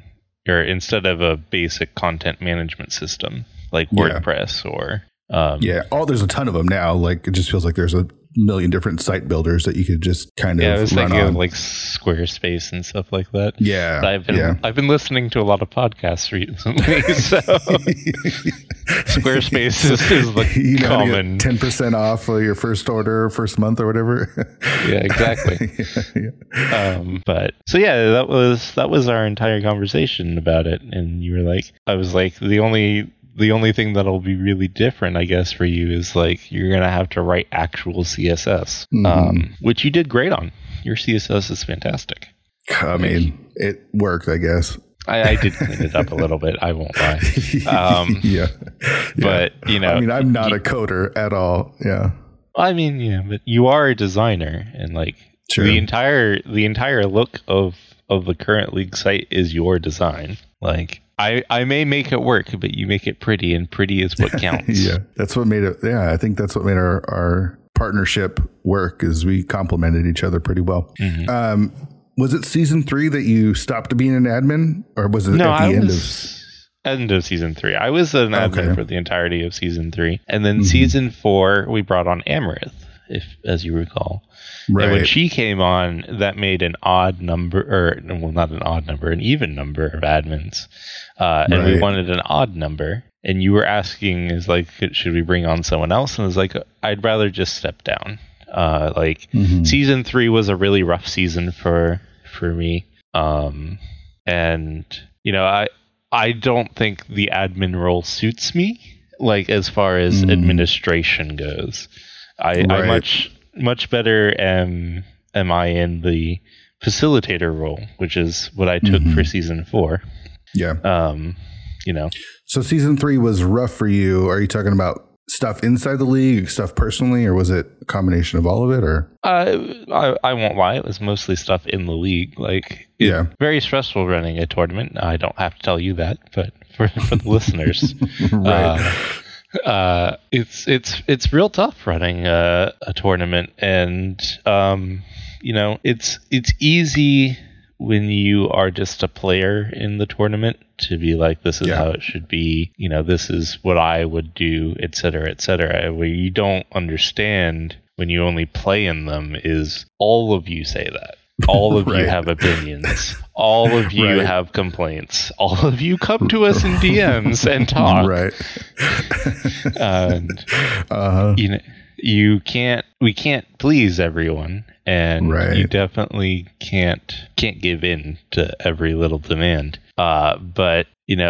or instead of a basic content management system like WordPress or there's a ton of them now. Like it just feels like there's a million different site builders that you could just kind of I was run thinking on. of like Squarespace and stuff like that. Yeah, but I've been listening to a lot of podcasts recently, so Squarespace is the common 10% off your first order, first month, or whatever. Yeah, exactly. But so that was our entire conversation about it, and you were like, I was like, the only thing that'll be really different, I guess, for you is like you're gonna have to write actual CSS, which you did great on. Your CSS is fantastic. I mean, it worked, I guess. I did clean it up a little bit. I won't lie. But I mean, I'm not a coder at all. Yeah. I mean, but you are a designer, and like the entire look of the current league site is your design. Like. I may make it work, but you make it pretty, and pretty is what counts. That's what made it. Yeah, I think that's what made our partnership work, is we complemented each other pretty well. Was it season 3 that you stopped being an admin, or was it at the end of season 3? I was an admin for the entirety of season 3, and then season 4 we brought on Amaranth, as you recall. Right. And when she came on, that made an odd number, not an odd number, an even number of admins. And we wanted an odd number. And you were asking, should we bring on someone else? And I was like, I'd rather just step down. Season 3 was a really rough season for me. And, I don't think the admin role suits me, like, as far as administration goes. I much better am I in the facilitator role, which is what I took for season 4. Yeah. So season 3 was rough for you. Are you talking about stuff inside the league, stuff personally, or was it a combination of all of it? Or I won't lie, it was mostly stuff in the league. Like, very stressful running a tournament. I don't have to tell you that, but for the listeners, it's real tough running a tournament, and it's easy when you are just a player in the tournament to be like, this is how it should be, this is what I would do, etc., etc. What you don't understand when you only play in them is all of you say that. All of you have opinions. All of you have complaints. All of you come to us in DMs and talk. Right. And we can't please everyone, and you definitely can't give in to every little demand. But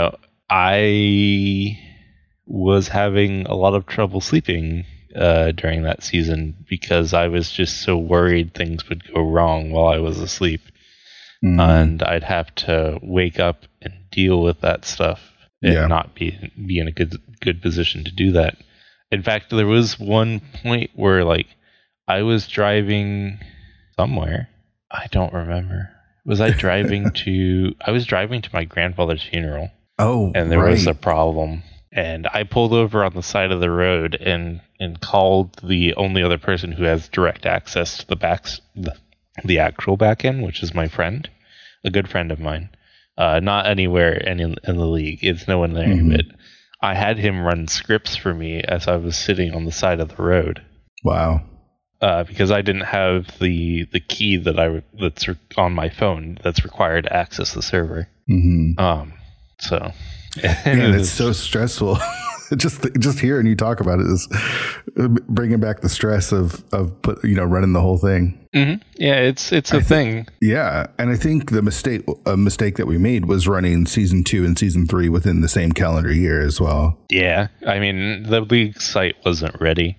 I was having a lot of trouble sleeping during that season because I was just so worried things would go wrong while I was asleep, and I'd have to wake up and deal with that stuff and not be in a good position to do that. In fact, there was one point where I was driving somewhere. I don't remember. Was I driving to? I was driving to my grandfather's funeral. Oh, and there was a problem. And I pulled over on the side of the road and called the only other person who has direct access to the actual back end, which is my friend, a good friend of mine. Not anywhere in the league. It's no one there, but I had him run scripts for me as I was sitting on the side of the road. Wow. Because I didn't have the key that's on my phone that's required to access the server. So. And it's so stressful. just hearing you talk about it is bringing back the stress of running the whole thing. Yeah, it's a thing. Yeah, and I think a mistake that we made was running season 2 and season 3 within the same calendar year as well. Yeah, I mean the league site wasn't ready.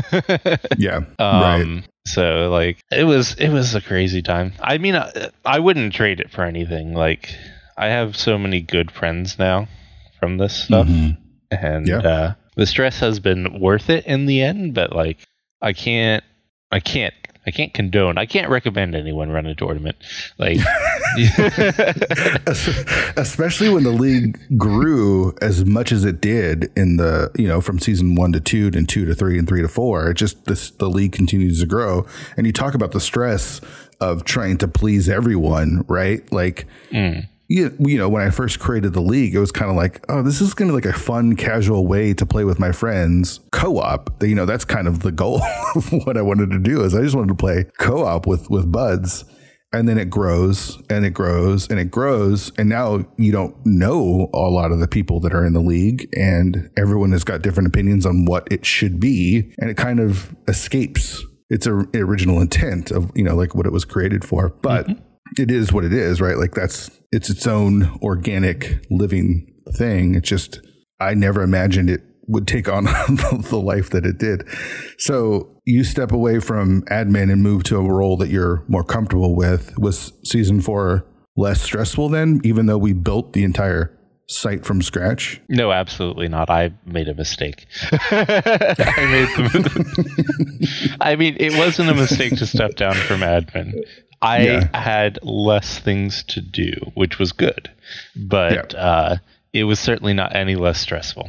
So it was a crazy time. I mean, I wouldn't trade it for anything. Like, I have so many good friends now from this stuff, and the stress has been worth it in the end. But I can't condone. I can't recommend anyone run a tournament. Especially when the league grew as much as it did in the from season 1 to 2, then 2 to 3, and 3 to 4. It just the league continues to grow, and you talk about the stress of trying to please everyone, right? when I first created the league, it was kind of like, oh, this is going to be like a fun, casual way to play with my friends. Co-op, that's kind of the goal of what I wanted to do. Is I just wanted to play co-op with buds. And then it grows and it grows and it grows. And now you don't know a lot of the people that are in the league, and everyone has got different opinions on what it should be. And it kind of escapes its original intent of, like what it was created for. But it is what it is, right? Like it's its own organic living thing. It's just, I never imagined it would take on the life that it did. So you step away from admin and move to a role that you're more comfortable with. Was season 4 less stressful then, even though we built the entire site from scratch? No, absolutely not. I made a mistake. I mean, it wasn't a mistake to step down from admin. I had less things to do, which was good, but it was certainly not any less stressful.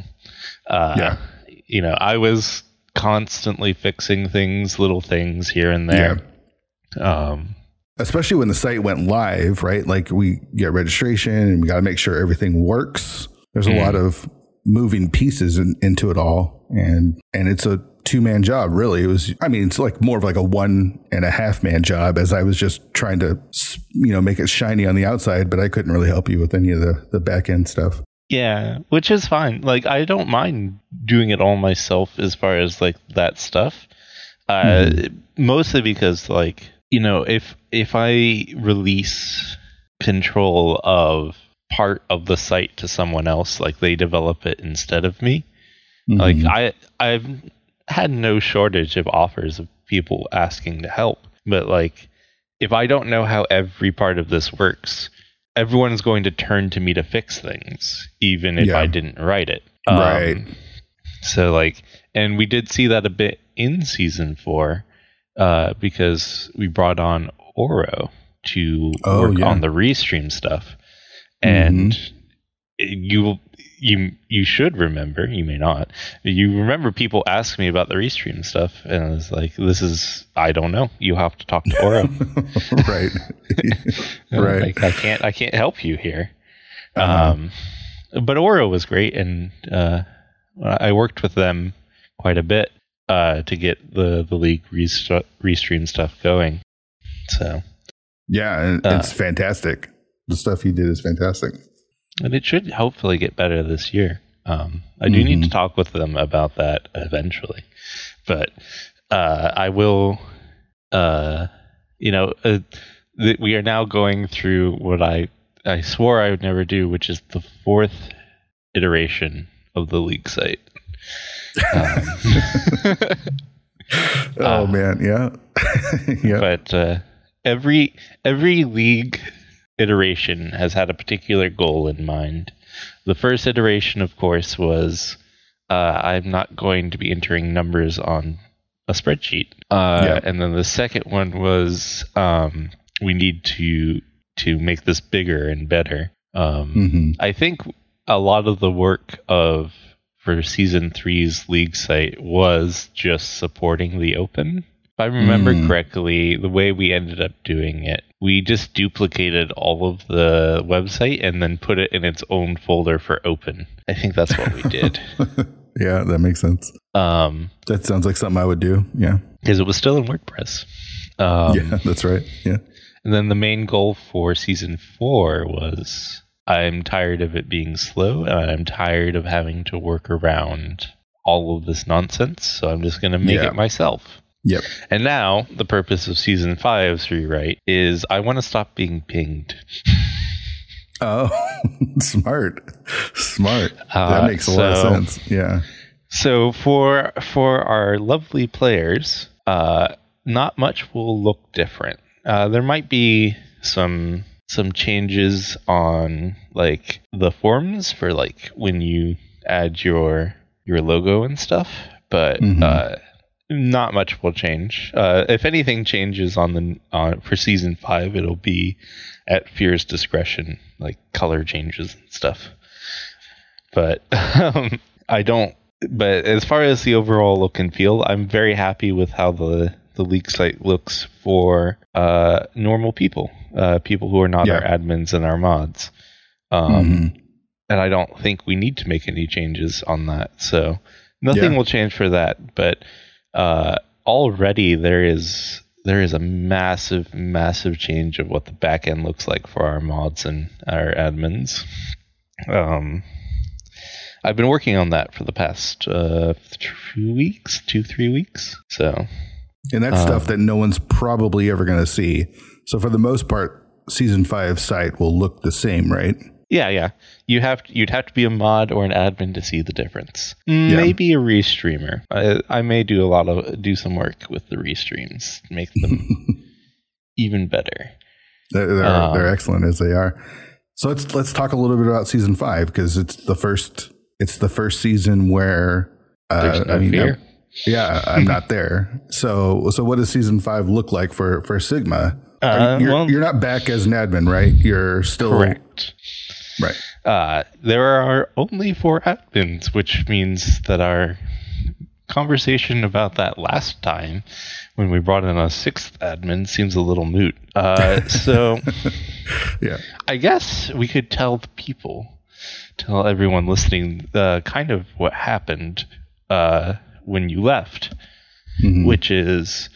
I was constantly fixing things, little things here and there. Especially when the site went live, right? Like we get registration and we got to make sure everything works. There's a lot of moving pieces into it all. And it's a 2-man job, really. It's like more of like a 1.5 man job, as I was just trying to, make it shiny on the outside, but I couldn't really help you with any of the back end stuff. Yeah, which is fine. Like, I don't mind doing it all myself as far as like that stuff. Mostly because, like, if I release control of part of the site to someone else, like they develop it instead of me, like I've had no shortage of offers of people asking to help. But like, if I don't know how every part of this works, everyone's going to turn to me to fix things, even if I didn't write it. Right. So like, and we did see that a bit in season 4, because we brought on Oro to work on the restream stuff. And you should remember, you may not, you remember people ask me about the restream stuff, and I was like, I don't know, you have to talk to Oro. Right. Right. Like, I can't help you here. But Oro was great, and I worked with them quite a bit to get the league restream stuff going. So and it's fantastic. The stuff he did is fantastic. And it should hopefully get better this year. I do need to talk with them about that eventually. But I will, we are now going through what I swore I would never do, which is the 4th iteration of the league site. Oh, man. Yeah. But every league iteration has had a particular goal in mind. The first iteration, of course, was I'm not going to be entering numbers on a spreadsheet. And then the second one was we need to make this bigger and better. I think a lot of the work for season 3's league site was just supporting the open. If I remember correctly, the way we ended up doing it, we just duplicated all of the website and then put it in its own folder for open. I think that's what we did. Yeah, that makes sense. That sounds like something I would do. Yeah. Because it was still in WordPress. Yeah, that's right. Yeah. And then the main goal for season 4 was, I'm tired of it being slow, and I'm tired of having to work around all of this nonsense, so I'm just going to make it myself. Yep. And now, the purpose of season 5's rewrite is I want to stop being pinged. Oh, smart. That makes a lot of sense. Yeah. So for our lovely players, not much will look different. There might be some changes on like the forms for like when you add your logo and stuff, but not much will change. If anything changes for season 5, it'll be at Fear's discretion, like color changes and stuff. But But as far as the overall look and feel, I'm very happy with how the league site looks for normal people, people who are not our admins and our mods. And I don't think we need to make any changes on that. So nothing will change for that. But already there is a massive change of what the back end looks like for our mods and our admins. I've been working on that for the past 3 weeks. So, and that's stuff that no one's probably ever going to see. So for the most part, Season 5 site will look the same, right? Yeah. You'd have to be a mod or an admin to see the difference. Maybe a restreamer. I may do some work with the restreams, make them even better. They're excellent as they are. So let's talk a little bit about Season 5, because it's the first season where there's no fear. I'm not there. So what does Season 5 look like for Sigma? You're not back as an admin, right? You're still correct. Right. There are only 4 admins, which means that our conversation about that last time when we brought in a 6th admin seems a little moot. So yeah, I guess we could tell everyone listening kind of what happened when you left, which is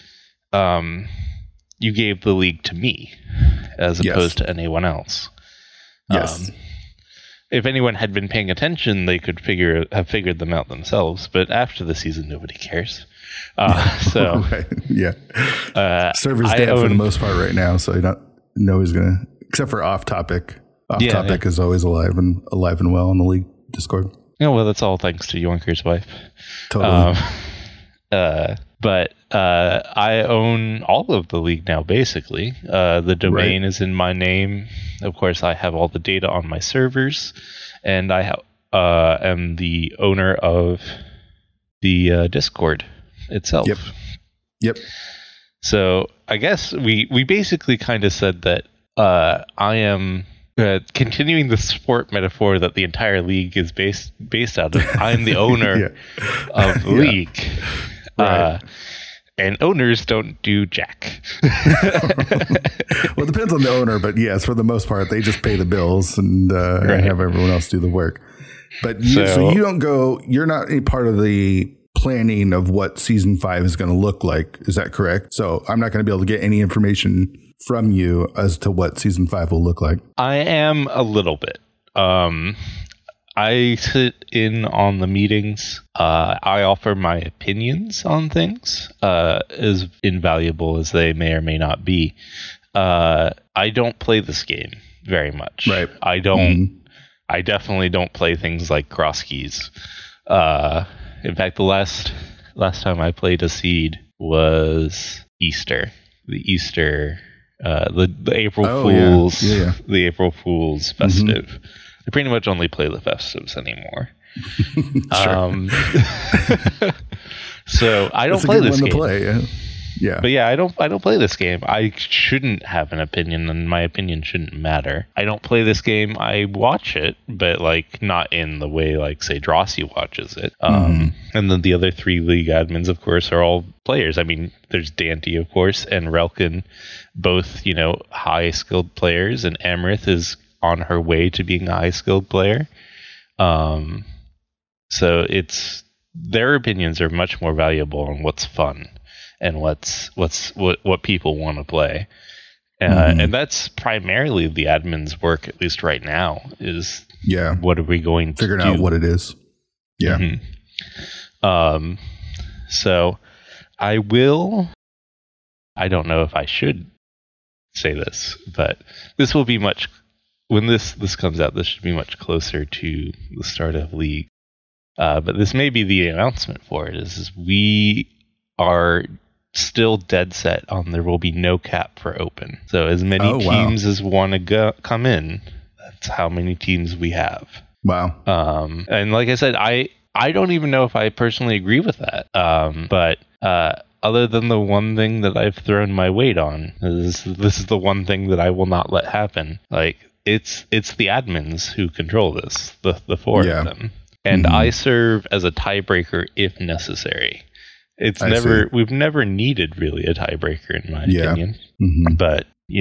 you gave the league to me as opposed to anyone else. Yes. If anyone had been paying attention, they could have figured them out themselves. But after the season, nobody cares. So right. Yeah, server's dead for the most part right now, so you don't know who's gonna, except for off topic. Off topic is always alive and well on the league Discord. Yeah, well, that's all thanks to Yoinker's wife. Totally. But I own all of the league now, basically. The domain is in my name. Of course, I have all the data on my servers, and I am the owner of the Discord itself. Yep. So I guess we basically kind of said that I am continuing the sport metaphor that the entire league is based out of. I'm the owner of the league. Right. And owners don't do jack. Well, it depends on the owner, but yes, for the most part, they just pay the bills and have everyone else do the work. But so you don't go, you're not a part of the planning of what Season 5 is going to look like. Is that correct? So I'm not going to be able to get any information from you as to what Season 5 will look like. I am a little bit. I sit in on the meetings. I offer my opinions on things, as invaluable as they may or may not be. I don't play this game very much. Right. I don't. I definitely don't play things like cross keys. In fact, the last time I played a seed was Easter. The Easter, the April Fools, the April Fools festive. I pretty much only play the festives anymore. So I don't play this game. But yeah, I don't play this game. I shouldn't have an opinion, and my opinion shouldn't matter. I don't play this game. I watch it, but like not in the way like say Drosy watches it. And then the other 3 league admins, of course, are all players. I mean, there's Dante, of course, and Relkin, both high skilled players, and Amrith is on her way to being a high skilled player. So it's their opinions are much more valuable on what's fun and what people want to play. And that's primarily the admin's work, at least right now, is what are we going to figuring out what it is. So I don't know if I should say this, but this will be much when this comes out, this should be much closer to the start of League. But this may be the announcement for it, is we are still dead set on there will be no cap for Open. So as many teams as want to come in, that's how many teams we have. Wow. And like I said, I don't even know if I personally agree with that. But other than the one thing that I've thrown my weight on, this is the one thing that I will not let happen. Like, it's the admins who control this, the 4 of them. And I serve as a tiebreaker if necessary. We've never needed really a tiebreaker in my opinion. But,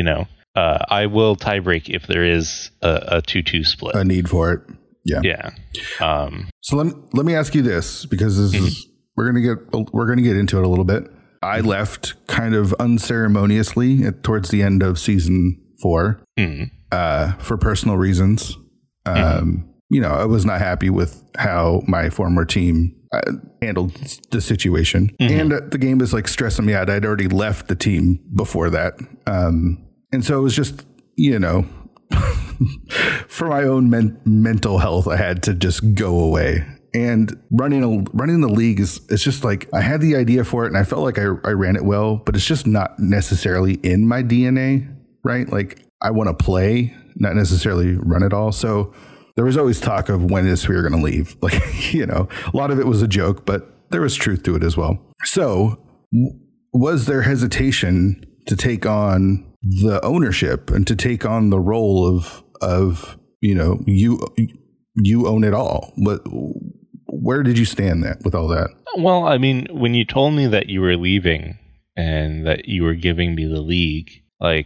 I will tiebreak if there is a 2-2 split. A need for it. Yeah. Yeah. So let me ask you this, because this is we're gonna get into it a little bit. I left kind of unceremoniously towards the end of season 4 for personal reasons. You know, I was not happy with how my former team handled the situation, and the game was like stressing me out. I'd already left the team before that, and so it was just, you know, for my own mental health, I had to just go away. And running the league it's just like, I had the idea for it and I felt like I ran it well, but it's just not necessarily in my DNA, right? Like, I want to play, not necessarily run it all. So there was always talk of when we were going to leave. Like, you know, a lot of it was a joke, but there was truth to it as well. So was there hesitation to take on the ownership and to take on the role of you know, you own it all? Where did you stand with all that? Well, I mean, when you told me that you were leaving and that you were giving me the league, like,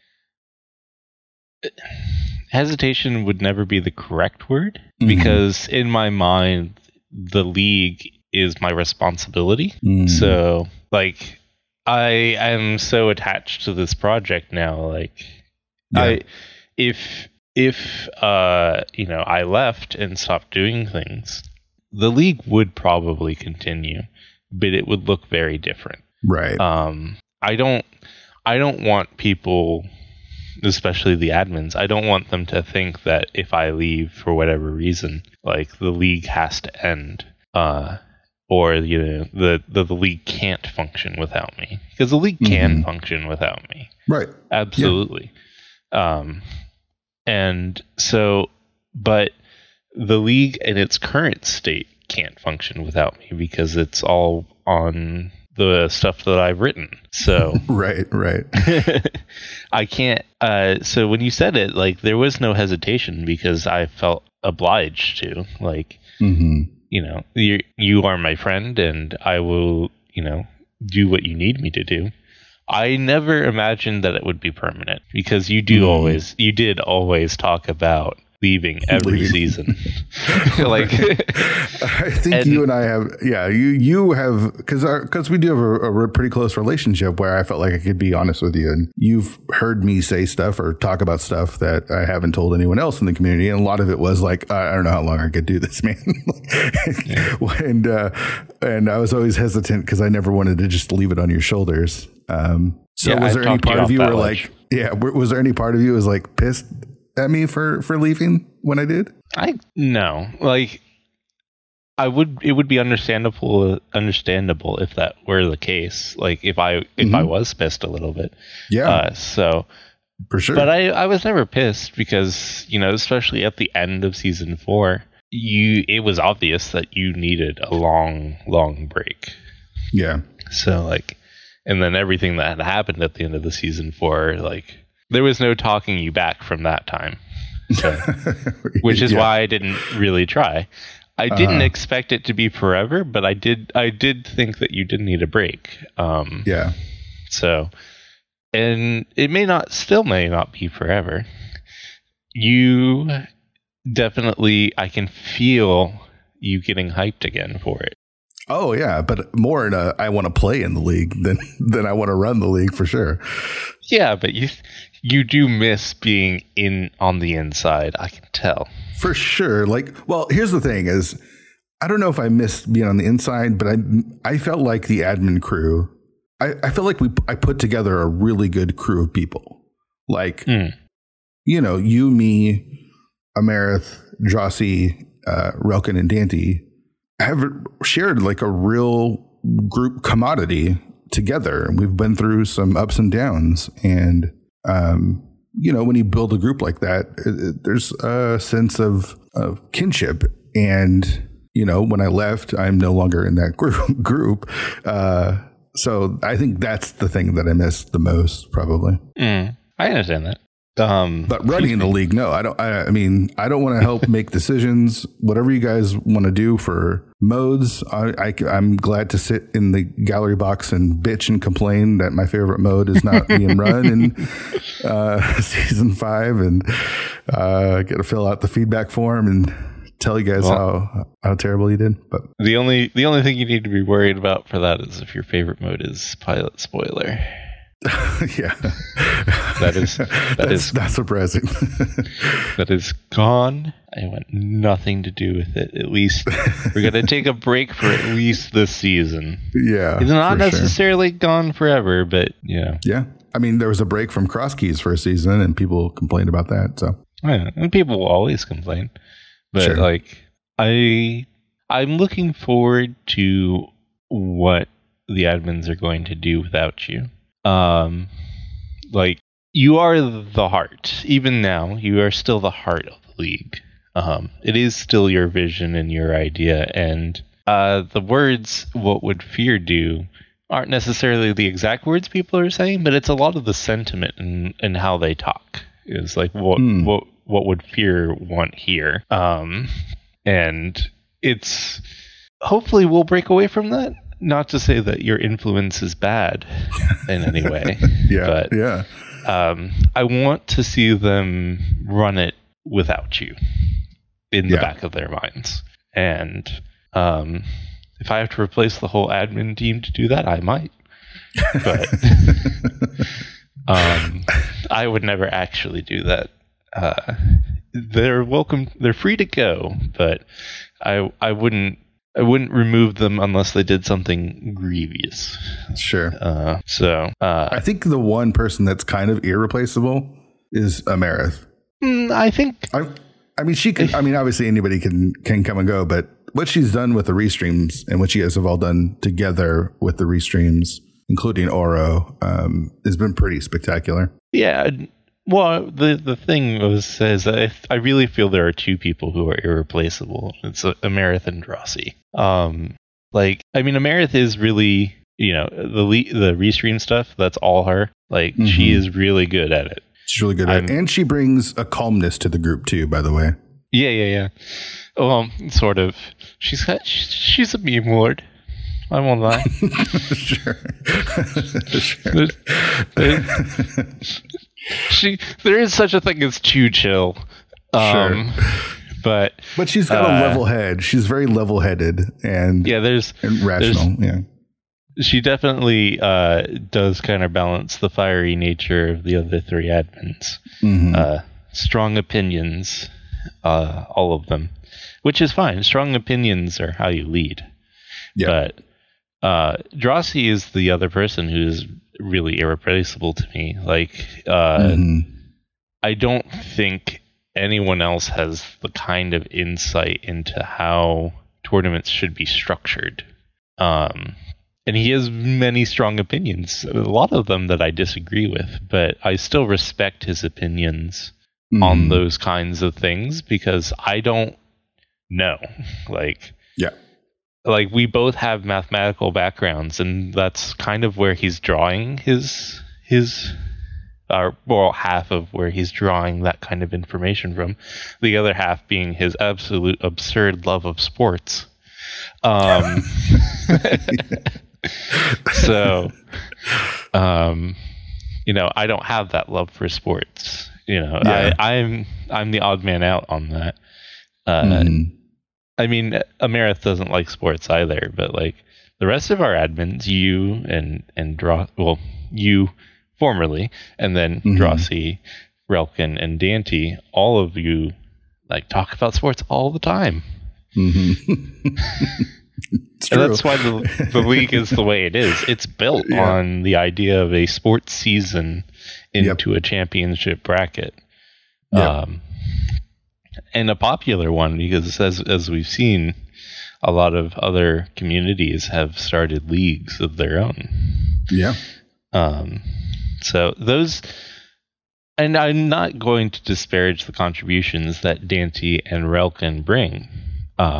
hesitation would never be the correct word, because in my mind, the league is my responsibility. So, like, I am so attached to this project now. Like, if you know, I left and stopped doing things, the league would probably continue, but it would look very different. Right. I don't want people, especially the admins, I don't want them to think that if I leave for whatever reason, like, the league has to end, or, you know, the league can't function without me, because the league can function without me. Right. Absolutely. Yeah. And so, but the league in its current state can't function without me, because it's all on the stuff that I've written. So right. I can't. So when you said it, like, there was no hesitation, because I felt obliged to. Like, you know, you are my friend, and I will, you know, do what you need me to do. I never imagined that it would be permanent, because you did always talk about leaving every season. Like, I think you and I have, you have, because we do have a pretty close relationship where I felt like I could be honest with you, and you've heard me say stuff or talk about stuff that I haven't told anyone else in the community, and a lot of it was like, I don't know how long I could do this, man. And I was always hesitant because I never wanted to just leave it on your shoulders. So was there any part of you was there any part of you was like pissed at me for leaving when I did? No, like, it would be understandable if that were the case. Like, if I was pissed a little bit. Yeah. So for sure. But I was never pissed, because, you know, especially at the end of season 4, it was obvious that you needed a long break. Yeah. So, like, and then everything that had happened at the end of the season 4, like, there was no talking you back from that time. So, which is why I didn't really try. I didn't expect it to be forever, but I did think that you did need a break. So, and it still may not be forever. You definitely, I can feel you getting hyped again for it. Oh yeah, but more in I want to play in the league than I want to run the league, for sure. Yeah, but you do miss being on the inside. I can tell. For sure. Like, well, here's the thing is, I don't know if I missed being on the inside, but I felt like the admin crew, I felt like I put together a really good crew of people. Like, you know, you, me, Amerith, Jossie, Relkin, and Dante have shared like a real group commodity together. And we've been through some ups and downs. And, you know, when you build a group like that, there's a sense of kinship. And, you know, when I left, I'm no longer in that group. So I think that's the thing that I missed the most, probably. I understand that. But running the league, no, I don't. I mean, I don't want to help make decisions. Whatever you guys want to do for modes, I'm glad to sit in the gallery box and bitch and complain that my favorite mode is not being run in season 5, and get to fill out the feedback form and tell you guys how terrible you did. But the only thing you need to be worried about for that is if your favorite mode is pilot spoiler. Yeah, that's not surprising. That is gone. I want nothing to do with it. At least we're gonna take a break for at least this season. Yeah, it's not necessarily gone forever, but yeah. I mean, there was a break from cross keys for a season, and people complained about that. So and people will always complain, but like I'm looking forward to what the admins are going to do without you. Like, you are the heart. Even now, you are still the heart of the league. It is still your vision and your idea, and the words "what would fear do" aren't necessarily the exact words people are saying, but it's a lot of the sentiment and how they talk. It's like what would fear want here, and it's hopefully we'll break away from that. Not to say that your influence is bad in any way. But I want to see them run it without you in the back of their minds. And if I have to replace the whole admin team to do that, I might. But I would never actually do that. They're welcome. They're free to go, but I wouldn't remove them unless they did something grievous. Sure. I think the one person that's kind of irreplaceable is Amarith. I think. I mean, she can. I mean, obviously anybody can come and go, but what she's done with the restreams and what you guys have all done together with the restreams, including Oro, has been pretty spectacular. Yeah. Well, the thing is I really feel there are two people who are irreplaceable. It's Amarith and Drossi. Amarith is really, the restream stuff, that's all her. Like, she is really good at it. She's really good at it. And she brings a calmness to the group, too, by the way. Yeah. Well, sort of. She's a meme lord. I won't lie. Sure. There is such a thing as too chill. Sure. But she's got a level head. She's very level-headed and rational. She definitely does kind of balance the fiery nature of the other three admins. Strong opinions, all of them, which is fine. Strong opinions are how you lead. Yeah. But Drossi is the other person who's really irreplaceable to me. Like, I don't think anyone else has the kind of insight into how tournaments should be structured. And he has many strong opinions, a lot of them that I disagree with, but I still respect his opinions on those kinds of things because I don't know. Like, we both have mathematical backgrounds, and that's kind of where he's drawing his half of where he's drawing that kind of information from. The other half being his absolute absurd love of sports. So, I don't have that love for sports. I'm the odd man out on that. I mean, Amarith doesn't like sports either, but like the rest of our admins, you and you formerly, and then Drossi, Relkin, and Dante, all of you like talk about sports all the time. And that's why the league is the way it is. It's built on the idea of a sports season into a championship bracket. And a popular one because as we've seen, a lot of other communities have started leagues of their own. Yeah. So those, and I'm not going to disparage the contributions that Dante and Relkin bring.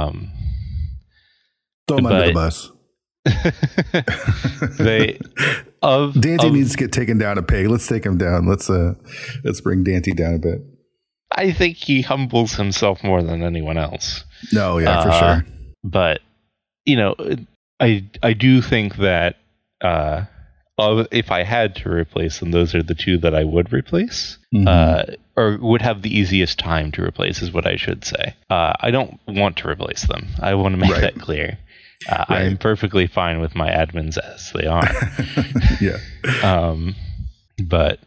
Throw them under the bus. Dante needs to get taken down a peg. Let's take him down. Let's bring Dante down a bit. I think he humbles himself more than anyone else. No, yeah, for sure. But I do think that if I had to replace them, those are the two that I would replace, or would have the easiest time to replace, is what I should say. I don't want to replace them. I want to make that clear. I'm perfectly fine with my admins as they are. Yeah. But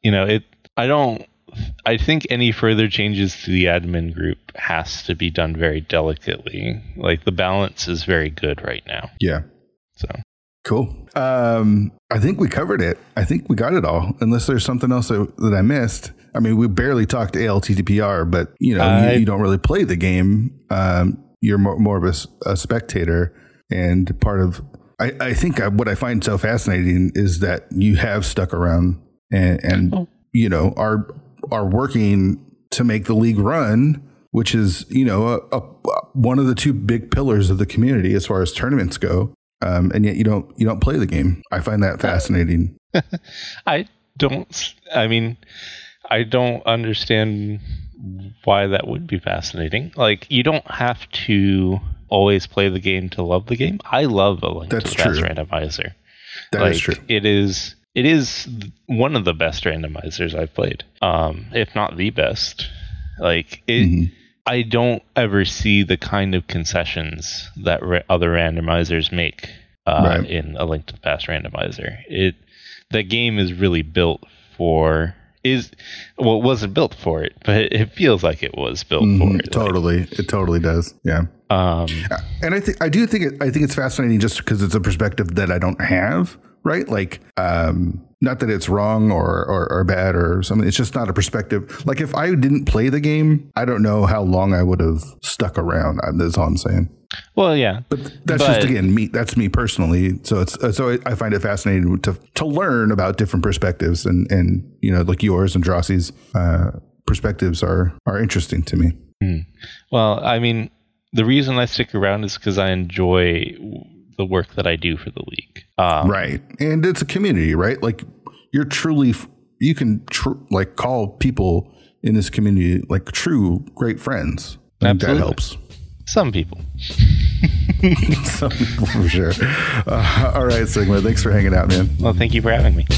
I think any further changes to the admin group has to be done very delicately. Like, the balance is very good right now. Yeah. So cool. I think we covered it. I think we got it all. Unless there's something else that I missed. I mean, we barely talked ALTTPR, but you don't really play the game. You're more of a spectator, and part of. I think what I find so fascinating is that you have stuck around and are working to make the league run, which is one of the two big pillars of the community as far as tournaments go. And yet you don't play the game. I find that fascinating. I don't understand why that would be fascinating. Like, you don't have to always play the game to love the game. I love A Link to the Past randomizer. That is true. It is one of the best randomizers I've played. If not the best. Like, I don't ever see the kind of concessions that other randomizers make in A Link to the Past randomizer. The game is really built for it wasn't built for it, but it feels like it was built for it. Totally, it totally does. Yeah. And I think it's fascinating just because it's a perspective that I don't have. Right, like not that it's wrong or bad or something. It's just not a perspective. Like, if I didn't play the game, I don't know how long I would have stuck around. That's all I'm saying. Well, yeah, but just again me. That's me personally. So I find it fascinating to learn about different perspectives, and like yours and Drossie's perspectives are interesting to me. Well, I mean, the reason I stick around is because I enjoy the work that I do for the league. Right. And it's a community, right? Like, you can call people in this community like true great friends. And that helps. Some people. Some people for sure. All right, Sigma, thanks for hanging out, man. Well, thank you for having me.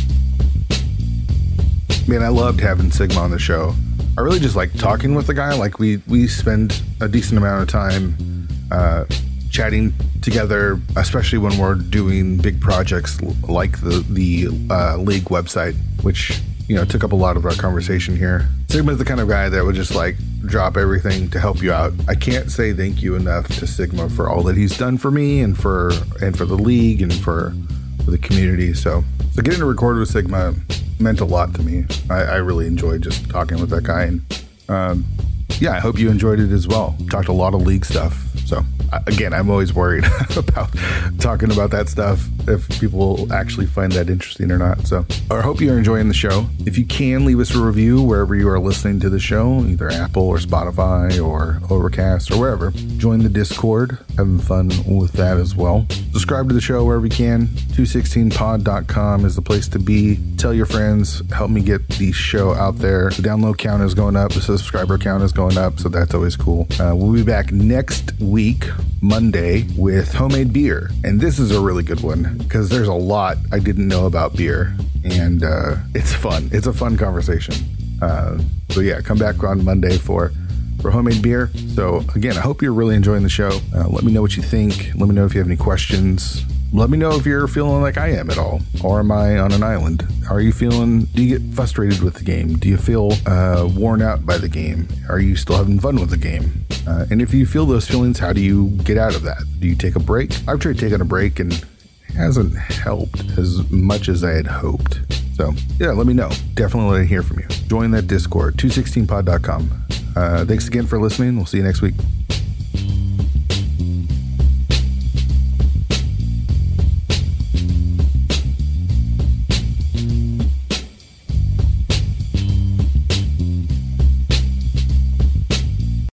Man, I loved having Sigma on the show. I really just like talking with the guy. Like, we spend a decent amount of time chatting together, especially when we're doing big projects like the league website, which took up a lot of our conversation here. Sigma's the kind of guy that would just like drop everything to help you out. I can't say thank you enough to Sigma for all that he's done for me and for the league and for the community. So getting to record with Sigma meant a lot to me. I really enjoyed just talking with that guy, and I hope you enjoyed it as well. Talked a lot of league stuff. So again, I'm always worried about talking about that stuff, if people will actually find that interesting or not. So I hope you're enjoying the show. If you can, leave us a review wherever you are listening to the show, either Apple or Spotify or Overcast or wherever. Join the Discord, having fun with that as well. Subscribe to the show wherever you can. 216pod.com is the place to be. Tell your friends, help me get the show out there. The download count is going up, the subscriber count is going up, so that's always cool. We'll be back next week, Monday, with homemade beer. And this is a really good one because there's a lot I didn't know about beer, and it's fun. It's a fun conversation. So yeah, come back on Monday for homemade beer. So again, I hope you're really enjoying the show. Let me know what you think. Let me know if you have any questions. Let me know if you're feeling like I am at all, or am I on an island? Do you get frustrated with the game? Do you feel worn out by the game? Are you still having fun with the game? And if you feel those feelings, how do you get out of that? Do you take a break? I've tried taking a break and it hasn't helped as much as I had hoped. So yeah, let me know. Definitely let me hear from you. Join that Discord, 216pod.com. Thanks again for listening. We'll see you next week.